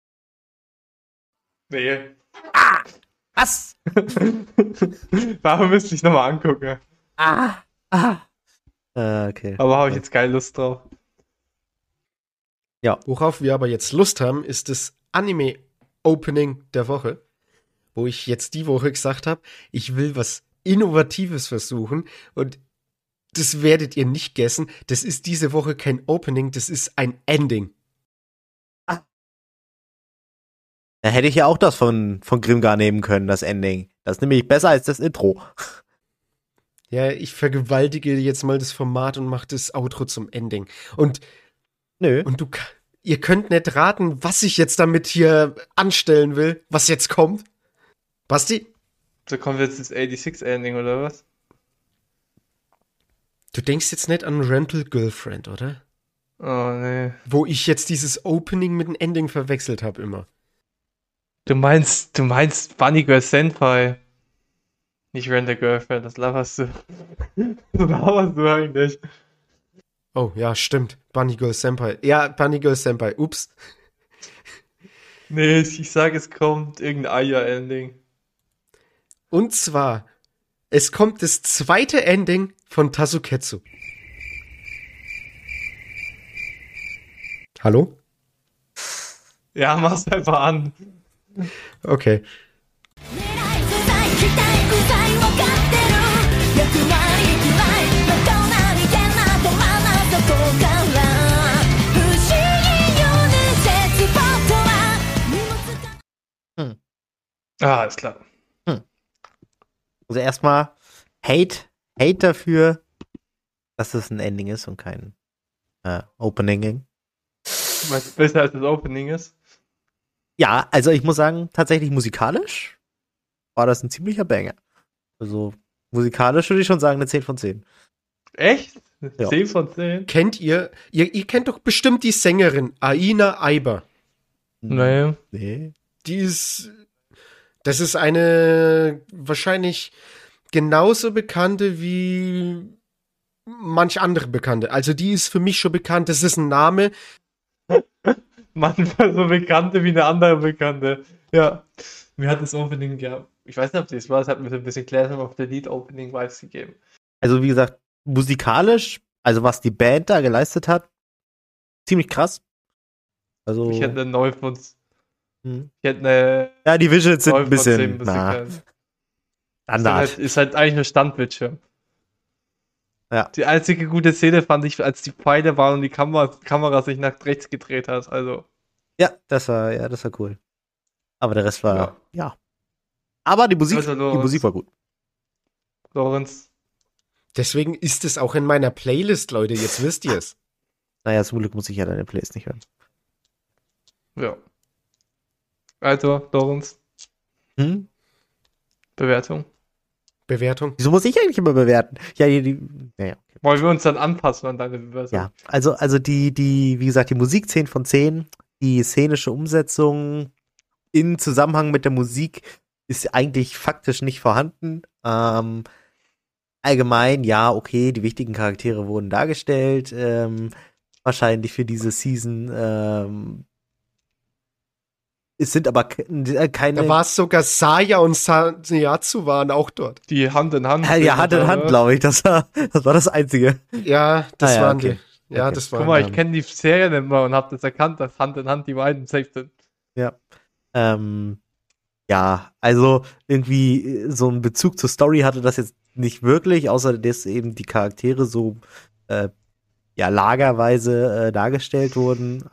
Nee. Was? Warum müsste ich nochmal angucken? Okay. Aber habe ich jetzt keine Lust drauf. Worauf wir aber jetzt Lust haben, ist das Anime-Opening der Woche, wo ich jetzt die Woche gesagt habe, ich will was Innovatives versuchen und das werdet ihr nicht guessen. Das ist diese Woche kein Opening, das ist ein Ending. Da hätte ich ja auch das von Grimgar nehmen können, das Ending. Das ist nämlich besser als das Intro. Ja, ich vergewaltige jetzt mal das Format und mache das Outro zum Ending. Und Nö. ihr könnt nicht raten, was ich jetzt damit hier anstellen will, was jetzt kommt. Basti, So kommt jetzt das 86-Ending, oder was? du denkst jetzt nicht an Rental Girlfriend, oder? Oh, nee. Wo ich jetzt dieses Opening mit dem Ending verwechselt habe immer. Du meinst Bunny Girl Senpai. Nicht Rent a Girlfriend, das laberst du. Das laberst du eigentlich. Oh, ja, stimmt. Bunny Girl Senpai. Ja, Bunny Girl Senpai. Ups. Nee, ich sage, es kommt irgendein Aya-Ending. Und zwar, es kommt das zweite Ending von Tasuketsu. Hallo? Ja, mach's einfach an. Okay. 期待不在分かってる役割嫌いの隣でなどまなそこから不思議よね絶望とは荷物 Ah, ist klar. Also erstmal Hate dafür, dass es ein Ending ist und kein Opening. Was besser als das Opening ist? Ja, also ich muss sagen, tatsächlich musikalisch war das ein ziemlicher Banger. Also musikalisch würde ich schon sagen eine 10 von 10. Echt? Ja. 10 von 10? Kennt ihr kennt doch bestimmt die Sängerin Aina Aiba. Nee. Nee. Das ist eine wahrscheinlich genauso bekannte wie manch andere Bekannte. Also die ist für mich schon bekannt. Das ist ein Name. Manchmal so Bekannte wie eine andere Bekannte. Ja. Mir hat das Opening, ja, ich weiß nicht, ob das war, es hat mir so ein bisschen Clash of the Lead Opening Vibes gegeben. Also wie gesagt, musikalisch, also was die Band da geleistet hat, ziemlich krass. Also Ich hätte eine 9 von. Hm. Ich hätte eine ja, die Visuals sind 9 ein von 10 bisschen musikalisch. Standard. Ist halt eigentlich nur Standbildschirm. Ja. Die einzige gute Szene fand ich, als die Pfeile waren und die Kamera sich nach rechts gedreht hat. Also, Ja, das war cool. Aber der Rest war, ja. Aber die Musik, Also, die Musik war gut. Lorenz. Deswegen ist es auch in meiner Playlist, Leute. Jetzt wisst ihr es. Naja, zum Glück muss ich ja deine Plays nicht hören. Ja. Also, Lorenz, Hm? Bewertung. Bewertung. Wieso muss ich eigentlich immer bewerten? Ja, naja, okay. Wollen wir uns dann anpassen an deine Bewertung? Ja, also die, wie gesagt, die Musik 10 von 10, die szenische Umsetzung in Zusammenhang mit der Musik ist eigentlich faktisch nicht vorhanden. Allgemein, ja, okay, die wichtigen Charaktere wurden dargestellt, wahrscheinlich für diese Season, es sind aber keine... Da war es sogar Saya und Sanyazu waren auch dort. Die Hand in Hand. Ja, Hand in Hand, glaube ich, das war das Einzige. Ja, das waren okay. die. Ja, Okay. das Guck waren mal, die. ich kenne die Serie immer und hab das erkannt, dass Hand in Hand die beiden safe sind. Ja. Ja, also irgendwie so einen Bezug zur Story hatte das jetzt nicht wirklich, außer dass eben die Charaktere so ja lagerweise dargestellt wurden.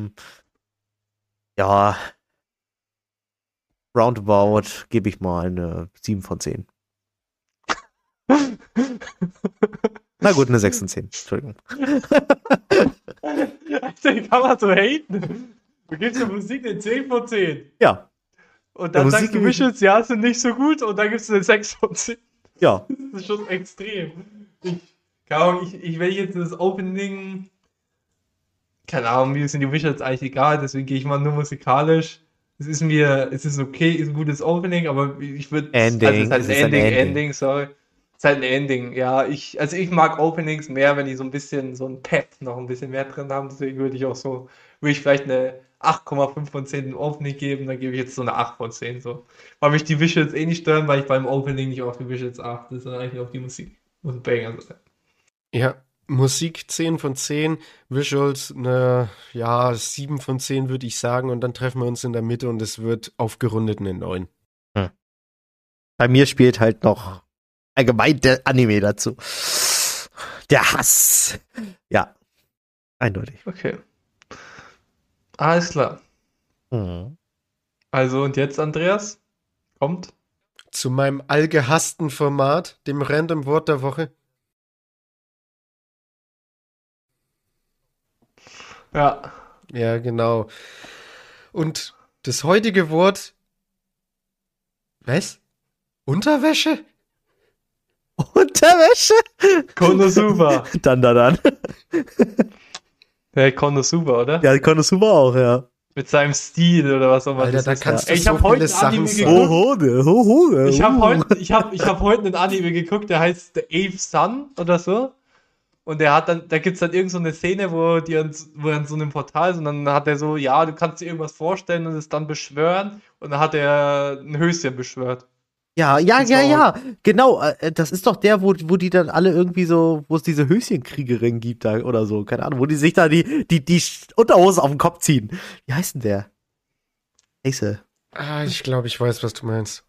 Ja, roundabout gebe ich mal eine 7 von 10. Na gut, eine 6 von 10. Entschuldigung. Den kann man so haten. Du gibst der Musik eine 10 von 10. Ja, Und Der dann Musik sagst du gebe ich- Visuals, ja, sind nicht so gut und dann gibst du eine 6 von 10. ja. Das ist schon extrem. Keine Ahnung, wenn ich jetzt das Opening, keine Ahnung, mir sind die Visuals eigentlich egal, deswegen gehe ich mal nur musikalisch. Es ist okay, ist ein gutes Opening, aber ich würde, Ending, also es ist halt es ist ein Ending. sorry. Es ist halt ein Ending, ja. Ich mag Openings mehr, wenn die so ein bisschen, so ein Pep noch ein bisschen mehr drin haben, deswegen würde ich vielleicht eine 8,5 von 10 im Opening geben, dann gebe ich jetzt so eine 8 von 10, so. Weil mich die Visuals eh nicht stören, weil ich beim Opening nicht auf die Visuals achte, sondern eigentlich auf die Musik. Muss ein Banger sein. Ja, Musik 10 von 10, Visuals eine, ja, 7 von 10 würde ich sagen und dann treffen wir uns in der Mitte und es wird aufgerundet eine 9. Bei mir spielt halt noch allgemein der Anime dazu. Der Hass. Ja, eindeutig. Okay. Alles klar. Mhm. Also und jetzt, Andreas? Kommt? Zu meinem allgehassten Format, dem Random Wort der Woche. Ja. Ja, genau. Und das heutige Wort. Was? Unterwäsche? Unterwäsche? Konosuba. Dann. Ja, Konosuba, oder? Ja, Konosuba auch, ja. Mit seinem Stil oder was auch immer. Alter, das da ist. kannst du Ey, ich so habe heute viele ein Anime Sachen sagen. geguckt. Hohode. Ich habe heute einen Anime geguckt, der heißt The Eighth Sun oder so. Und da gibt es dann irgend so eine Szene, wo er an so einem Portal ist und dann hat er so, ja, du kannst dir irgendwas vorstellen und es dann beschwören und dann hat er ein Höschen beschwört. Ja, genau. Das ist doch der, wo die dann alle irgendwie so, wo es diese Höschenkriegerin gibt da oder so, keine Ahnung, wo die sich da die Unterhose auf den Kopf ziehen. Wie heißt denn der? Scheiße. Ich glaube, ich weiß, was du meinst.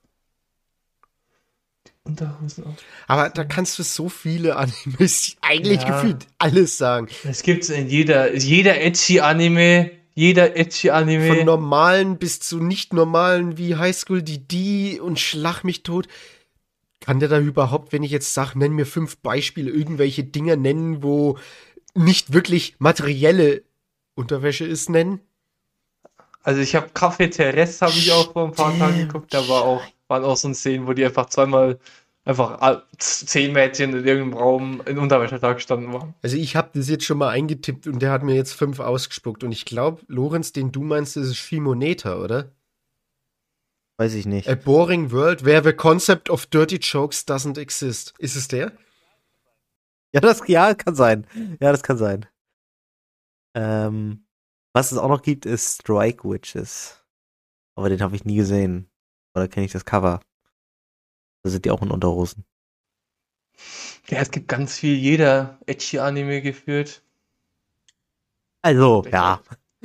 Unterhosen auf. Aber da kannst du so viele Animes eigentlich Ja. gefühlt alles sagen. Es gibt in jeder Ecchi-Anime, Von normalen bis zu nicht normalen wie Highschool DD und Schlag mich tot. Kann der da überhaupt, wenn ich jetzt sage, nenn mir 5 Beispiele, irgendwelche Dinger nennen, wo nicht wirklich materielle Unterwäsche ist, nennen? Also ich habe Café Terrace habe ich auch vor ein paar Tagen geguckt, da waren auch so Szenen, wo die einfach zweimal 10 Mädchen in irgendeinem Raum in Unterwäschetag gestanden waren. Also ich habe das jetzt schon mal eingetippt und der hat mir jetzt 5 ausgespuckt. Und ich glaube, Lorenz, den du meinst, das ist Shimoneta, oder? Weiß ich nicht. A boring world where the concept of dirty jokes doesn't exist. Ist es der? Ja, kann sein. Ja, das kann sein. Was es auch noch gibt, ist Strike Witches. Aber den habe ich nie gesehen. Oder kenne ich das Cover? Da sind die auch in Unterhosen. Ja, es gibt ganz viel, jeder Ecchi-Anime geführt. Also, ja.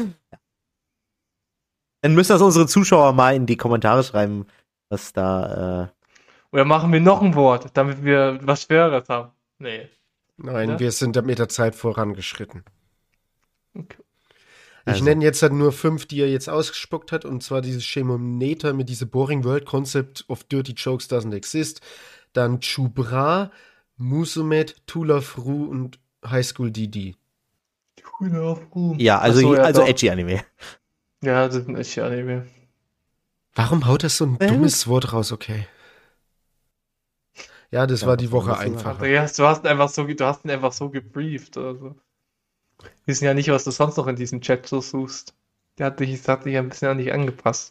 Dann müssen das unsere Zuschauer mal in die Kommentare schreiben, was da, Oder machen wir noch ein Wort, damit wir was Schweres haben? Nee. Nein, Ja? wir sind da mit der Zeit vorangeschritten. Okay. Ich Also. nenne jetzt halt nur 5, die er jetzt ausgespuckt hat, und zwar dieses Shimoneta mit diesem Boring World Concept of Dirty Jokes Doesn't Exist. Dann Chubra, Musumet, Tula Fru und High School DD. ja, also, Ach so, ja, also doch. Edgy-Anime. Ja, das ist ein Ecchi-Anime. Warum haut das so ein dummes Wort raus, okay? Ja, das Ja, war die was Woche soll man dazu einfacher. Andreas, du hast ihn einfach so gebrieft. Also. Wir wissen ja nicht, was du sonst noch in diesem Chat so suchst. Das hat dich ein bisschen an dich angepasst.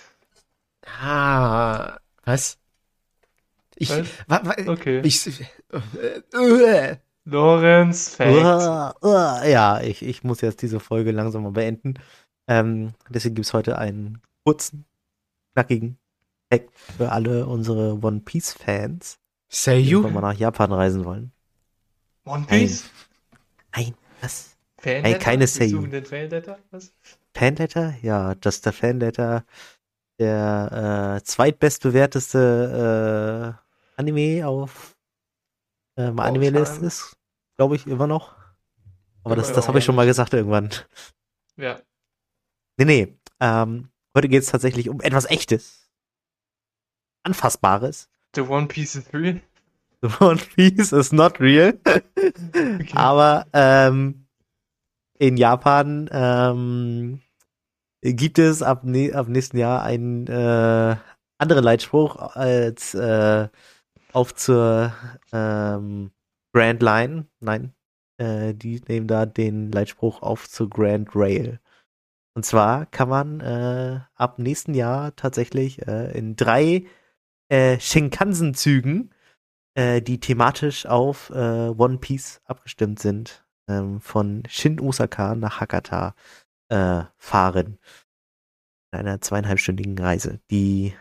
Was? Was? Okay. Ich, Lorenz, Fact. Ja, ich muss jetzt diese Folge langsam mal beenden. Deswegen gibt es heute einen kurzen, knackigen Fact für alle unsere One Piece-Fans, die Seiyu? irgendwann mal nach Japan reisen wollen. One Piece? Nein, was? Fanletter? keine Wir Seiyu. suchen den Fanletter? Was? Fanletter? Ja, das ist der Fanletter, der zweitbestbewerteste Anime auf Anime-List ist, glaube ich, immer noch. Aber das habe ich schon mal gesagt irgendwann. Ja. Nee. Heute geht es tatsächlich um etwas Echtes. Anfassbares. The One Piece is real. The One Piece is not real. Okay. Aber in Japan gibt es ab nächsten Jahr einen anderen Leitspruch als auf zur Grand Line. Nein, die nehmen da den Leitspruch auf zur Grand Rail. Und zwar kann man ab nächsten Jahr tatsächlich in 3 Shinkansen-Zügen, die thematisch auf One Piece abgestimmt sind, von Shin Osaka nach Hakata fahren. In einer 2,5-stündigen Reise. Die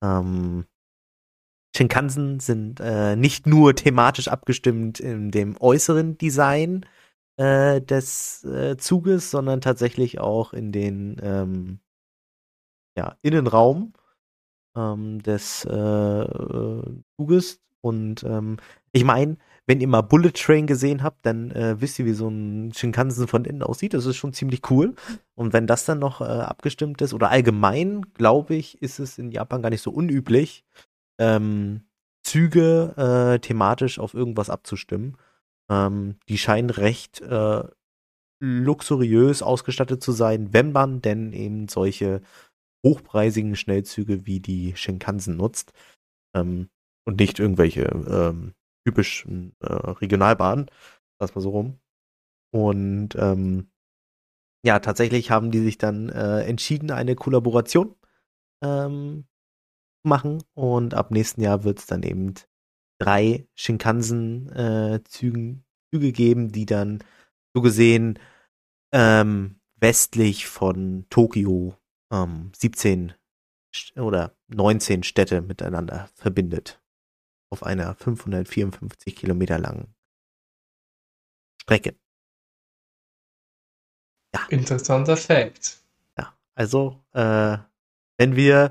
Shinkansen sind nicht nur thematisch abgestimmt in dem äußeren Design des Zuges, sondern tatsächlich auch in den Innenraum des Zuges. Und ich meine, wenn ihr mal Bullet Train gesehen habt, dann wisst ihr, wie so ein Shinkansen von innen aussieht. Das ist schon ziemlich cool. Und wenn das dann noch abgestimmt ist, oder allgemein, glaube ich, ist es in Japan gar nicht so unüblich, Züge thematisch auf irgendwas abzustimmen. Die scheinen recht luxuriös ausgestattet zu sein, wenn man denn eben solche hochpreisigen Schnellzüge wie die Shinkansen nutzt und nicht irgendwelche typischen Regionalbahnen, lass mal so rum. Und tatsächlich haben die sich dann entschieden, eine Kollaboration machen, und ab nächsten Jahr wird es dann eben 3 Shinkansen-Zügen Züge geben, die dann so gesehen westlich von Tokio 17 oder 19 Städte miteinander verbindet. Auf einer 554 Kilometer langen Strecke. Interessanter Fact. Ja, also wenn wir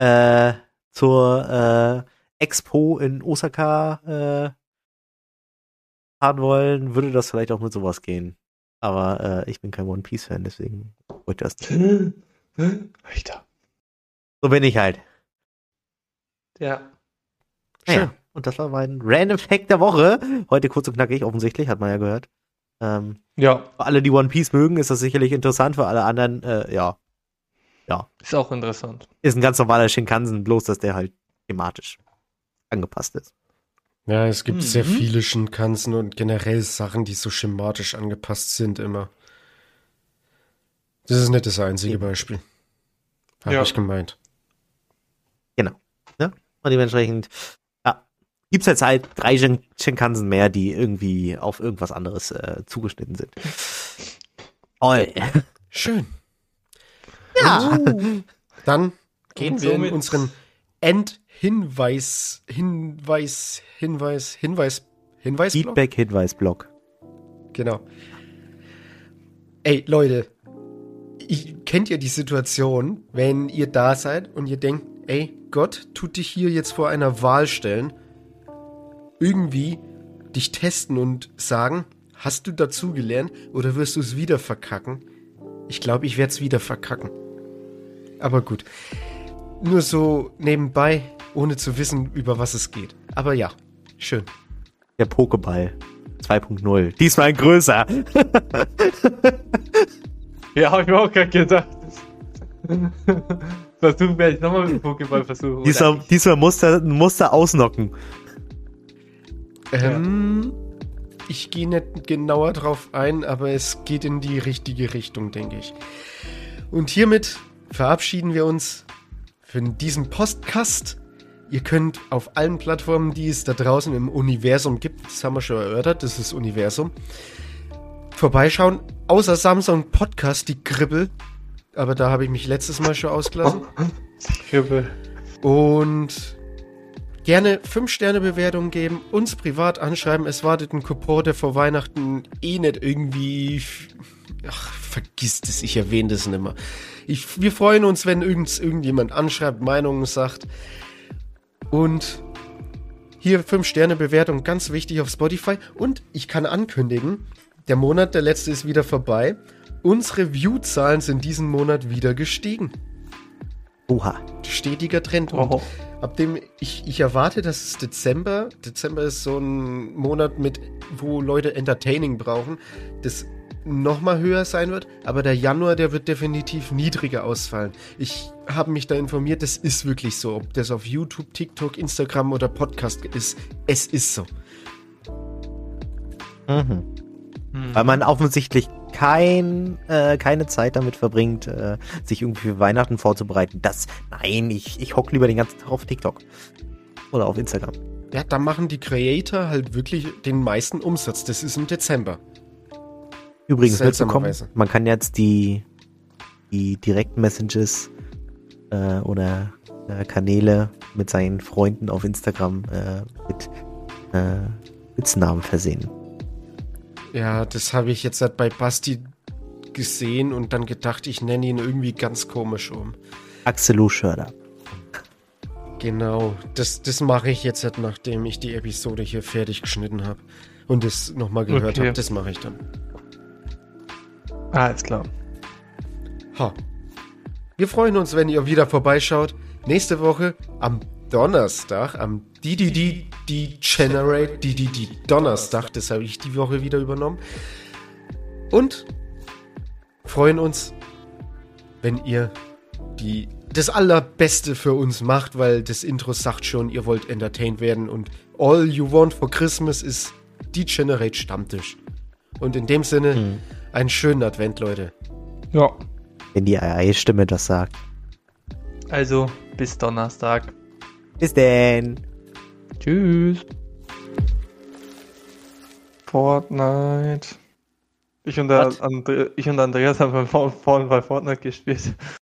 zur Expo in Osaka fahren wollen, würde das vielleicht auch mit sowas gehen. Aber ich bin kein One Piece Fan, deswegen wollte ich das nicht. Alter. So bin ich halt. Ja. Schön. Ja, und das war mein Random Fact der Woche. Heute kurz und knackig, offensichtlich, hat man ja gehört. Ja, Für alle, die One Piece mögen, ist das sicherlich interessant. Für alle anderen, ja, ist auch interessant. ist ein ganz normaler Shinkansen, bloß dass der halt thematisch angepasst ist. Ja, es gibt sehr viele Shinkansen und generell Sachen, die so schematisch angepasst sind immer. Das ist nicht das einzige Beispiel. Habe Ja. ich gemeint. Genau. Ja? Und dementsprechend, ja, gibt es jetzt halt 3 Shinkansen mehr, die irgendwie auf irgendwas anderes zugeschnitten sind. Toll. Schön. Ja. Dann gehen Und wir in somit- unseren Hinweisblock. Feedback-Hinweis-Blog. Genau. Ey, Leute, kennt ihr die Situation, wenn ihr da seid und ihr denkt, ey, Gott tut dich hier jetzt vor einer Wahl stellen, irgendwie dich testen und sagen, hast du dazugelernt oder wirst du es wieder verkacken? Ich glaube, ich werde es wieder verkacken. Aber gut. Nur so nebenbei, ohne zu wissen, über was es geht. Aber ja, schön. Der Pokéball 2.0. Diesmal größer. Ja, habe ich mir auch gerade gedacht. Versuchen werde ich nochmal mit dem Pokéball versuchen. Diesmal musste ausnocken. Ich gehe nicht genauer drauf ein, aber es geht in die richtige Richtung, denke ich. Und hiermit verabschieden wir uns für diesen Podcast. Ihr könnt auf allen Plattformen, die es da draußen im Universum gibt, das haben wir schon erörtert, das ist Universum, vorbeischauen. Außer Samsung Podcast, die Kribbel. Aber da habe ich mich letztes Mal schon ausgelassen. Kribbel. Und gerne 5-Sterne-Bewertungen geben, uns privat anschreiben. Es wartet ein Coupon, der vor Weihnachten nicht irgendwie... Ach, vergisst es, ich erwähne das nicht mehr. Wir freuen uns, wenn irgendjemand anschreibt, Meinungen sagt. Und hier 5-Sterne-Bewertung, ganz wichtig auf Spotify. Und ich kann ankündigen, der Monat, der letzte ist wieder vorbei. Unsere View-Zahlen sind diesen Monat wieder gestiegen. Oha. Stetiger Trend. Und Oh. ab dem ich erwarte, dass es Dezember ist so ein Monat wo Leute Entertaining brauchen, das nochmal höher sein wird, aber der Januar, der wird definitiv niedriger ausfallen. Ich habe mich da informiert, das ist wirklich so, ob das auf YouTube, TikTok, Instagram oder Podcast ist, es ist so. Mhm. Weil man offensichtlich keine Zeit damit verbringt, sich irgendwie für Weihnachten vorzubereiten. Nein, ich hocke lieber den ganzen Tag auf TikTok. Oder auf Instagram. Ja, da machen die Creator halt wirklich den meisten Umsatz, das ist im Dezember. Übrigens mitbekommen, Seltsamerweise. man kann jetzt die Direct-Messages oder Kanäle mit seinen Freunden auf Instagram mit Spitznamen versehen. Ja, das habe ich jetzt halt bei Basti gesehen und dann gedacht, ich nenne ihn irgendwie ganz komisch um. Axelo Schörder. Genau, das mache ich jetzt halt, nachdem ich die Episode hier fertig geschnitten habe und es nochmal gehört Okay. habe. Das mache ich dann. Alles klar. Ha. Wir freuen uns, wenn ihr wieder vorbeischaut. Nächste Woche am Donnerstag, am Generate Donnerstag, das habe ich die Woche wieder übernommen. Und freuen uns, wenn ihr das Allerbeste für uns macht, weil das Intro sagt schon, ihr wollt entertained werden und all you want for Christmas ist Degenerate Stammtisch. Und in dem Sinne, einen schönen Advent, Leute. Ja. Wenn die AI-Stimme das sagt. Also, bis Donnerstag. Bis denn. Tschüss. Fortnite. Ich und Was? Andreas haben vorhin bei Fortnite gespielt.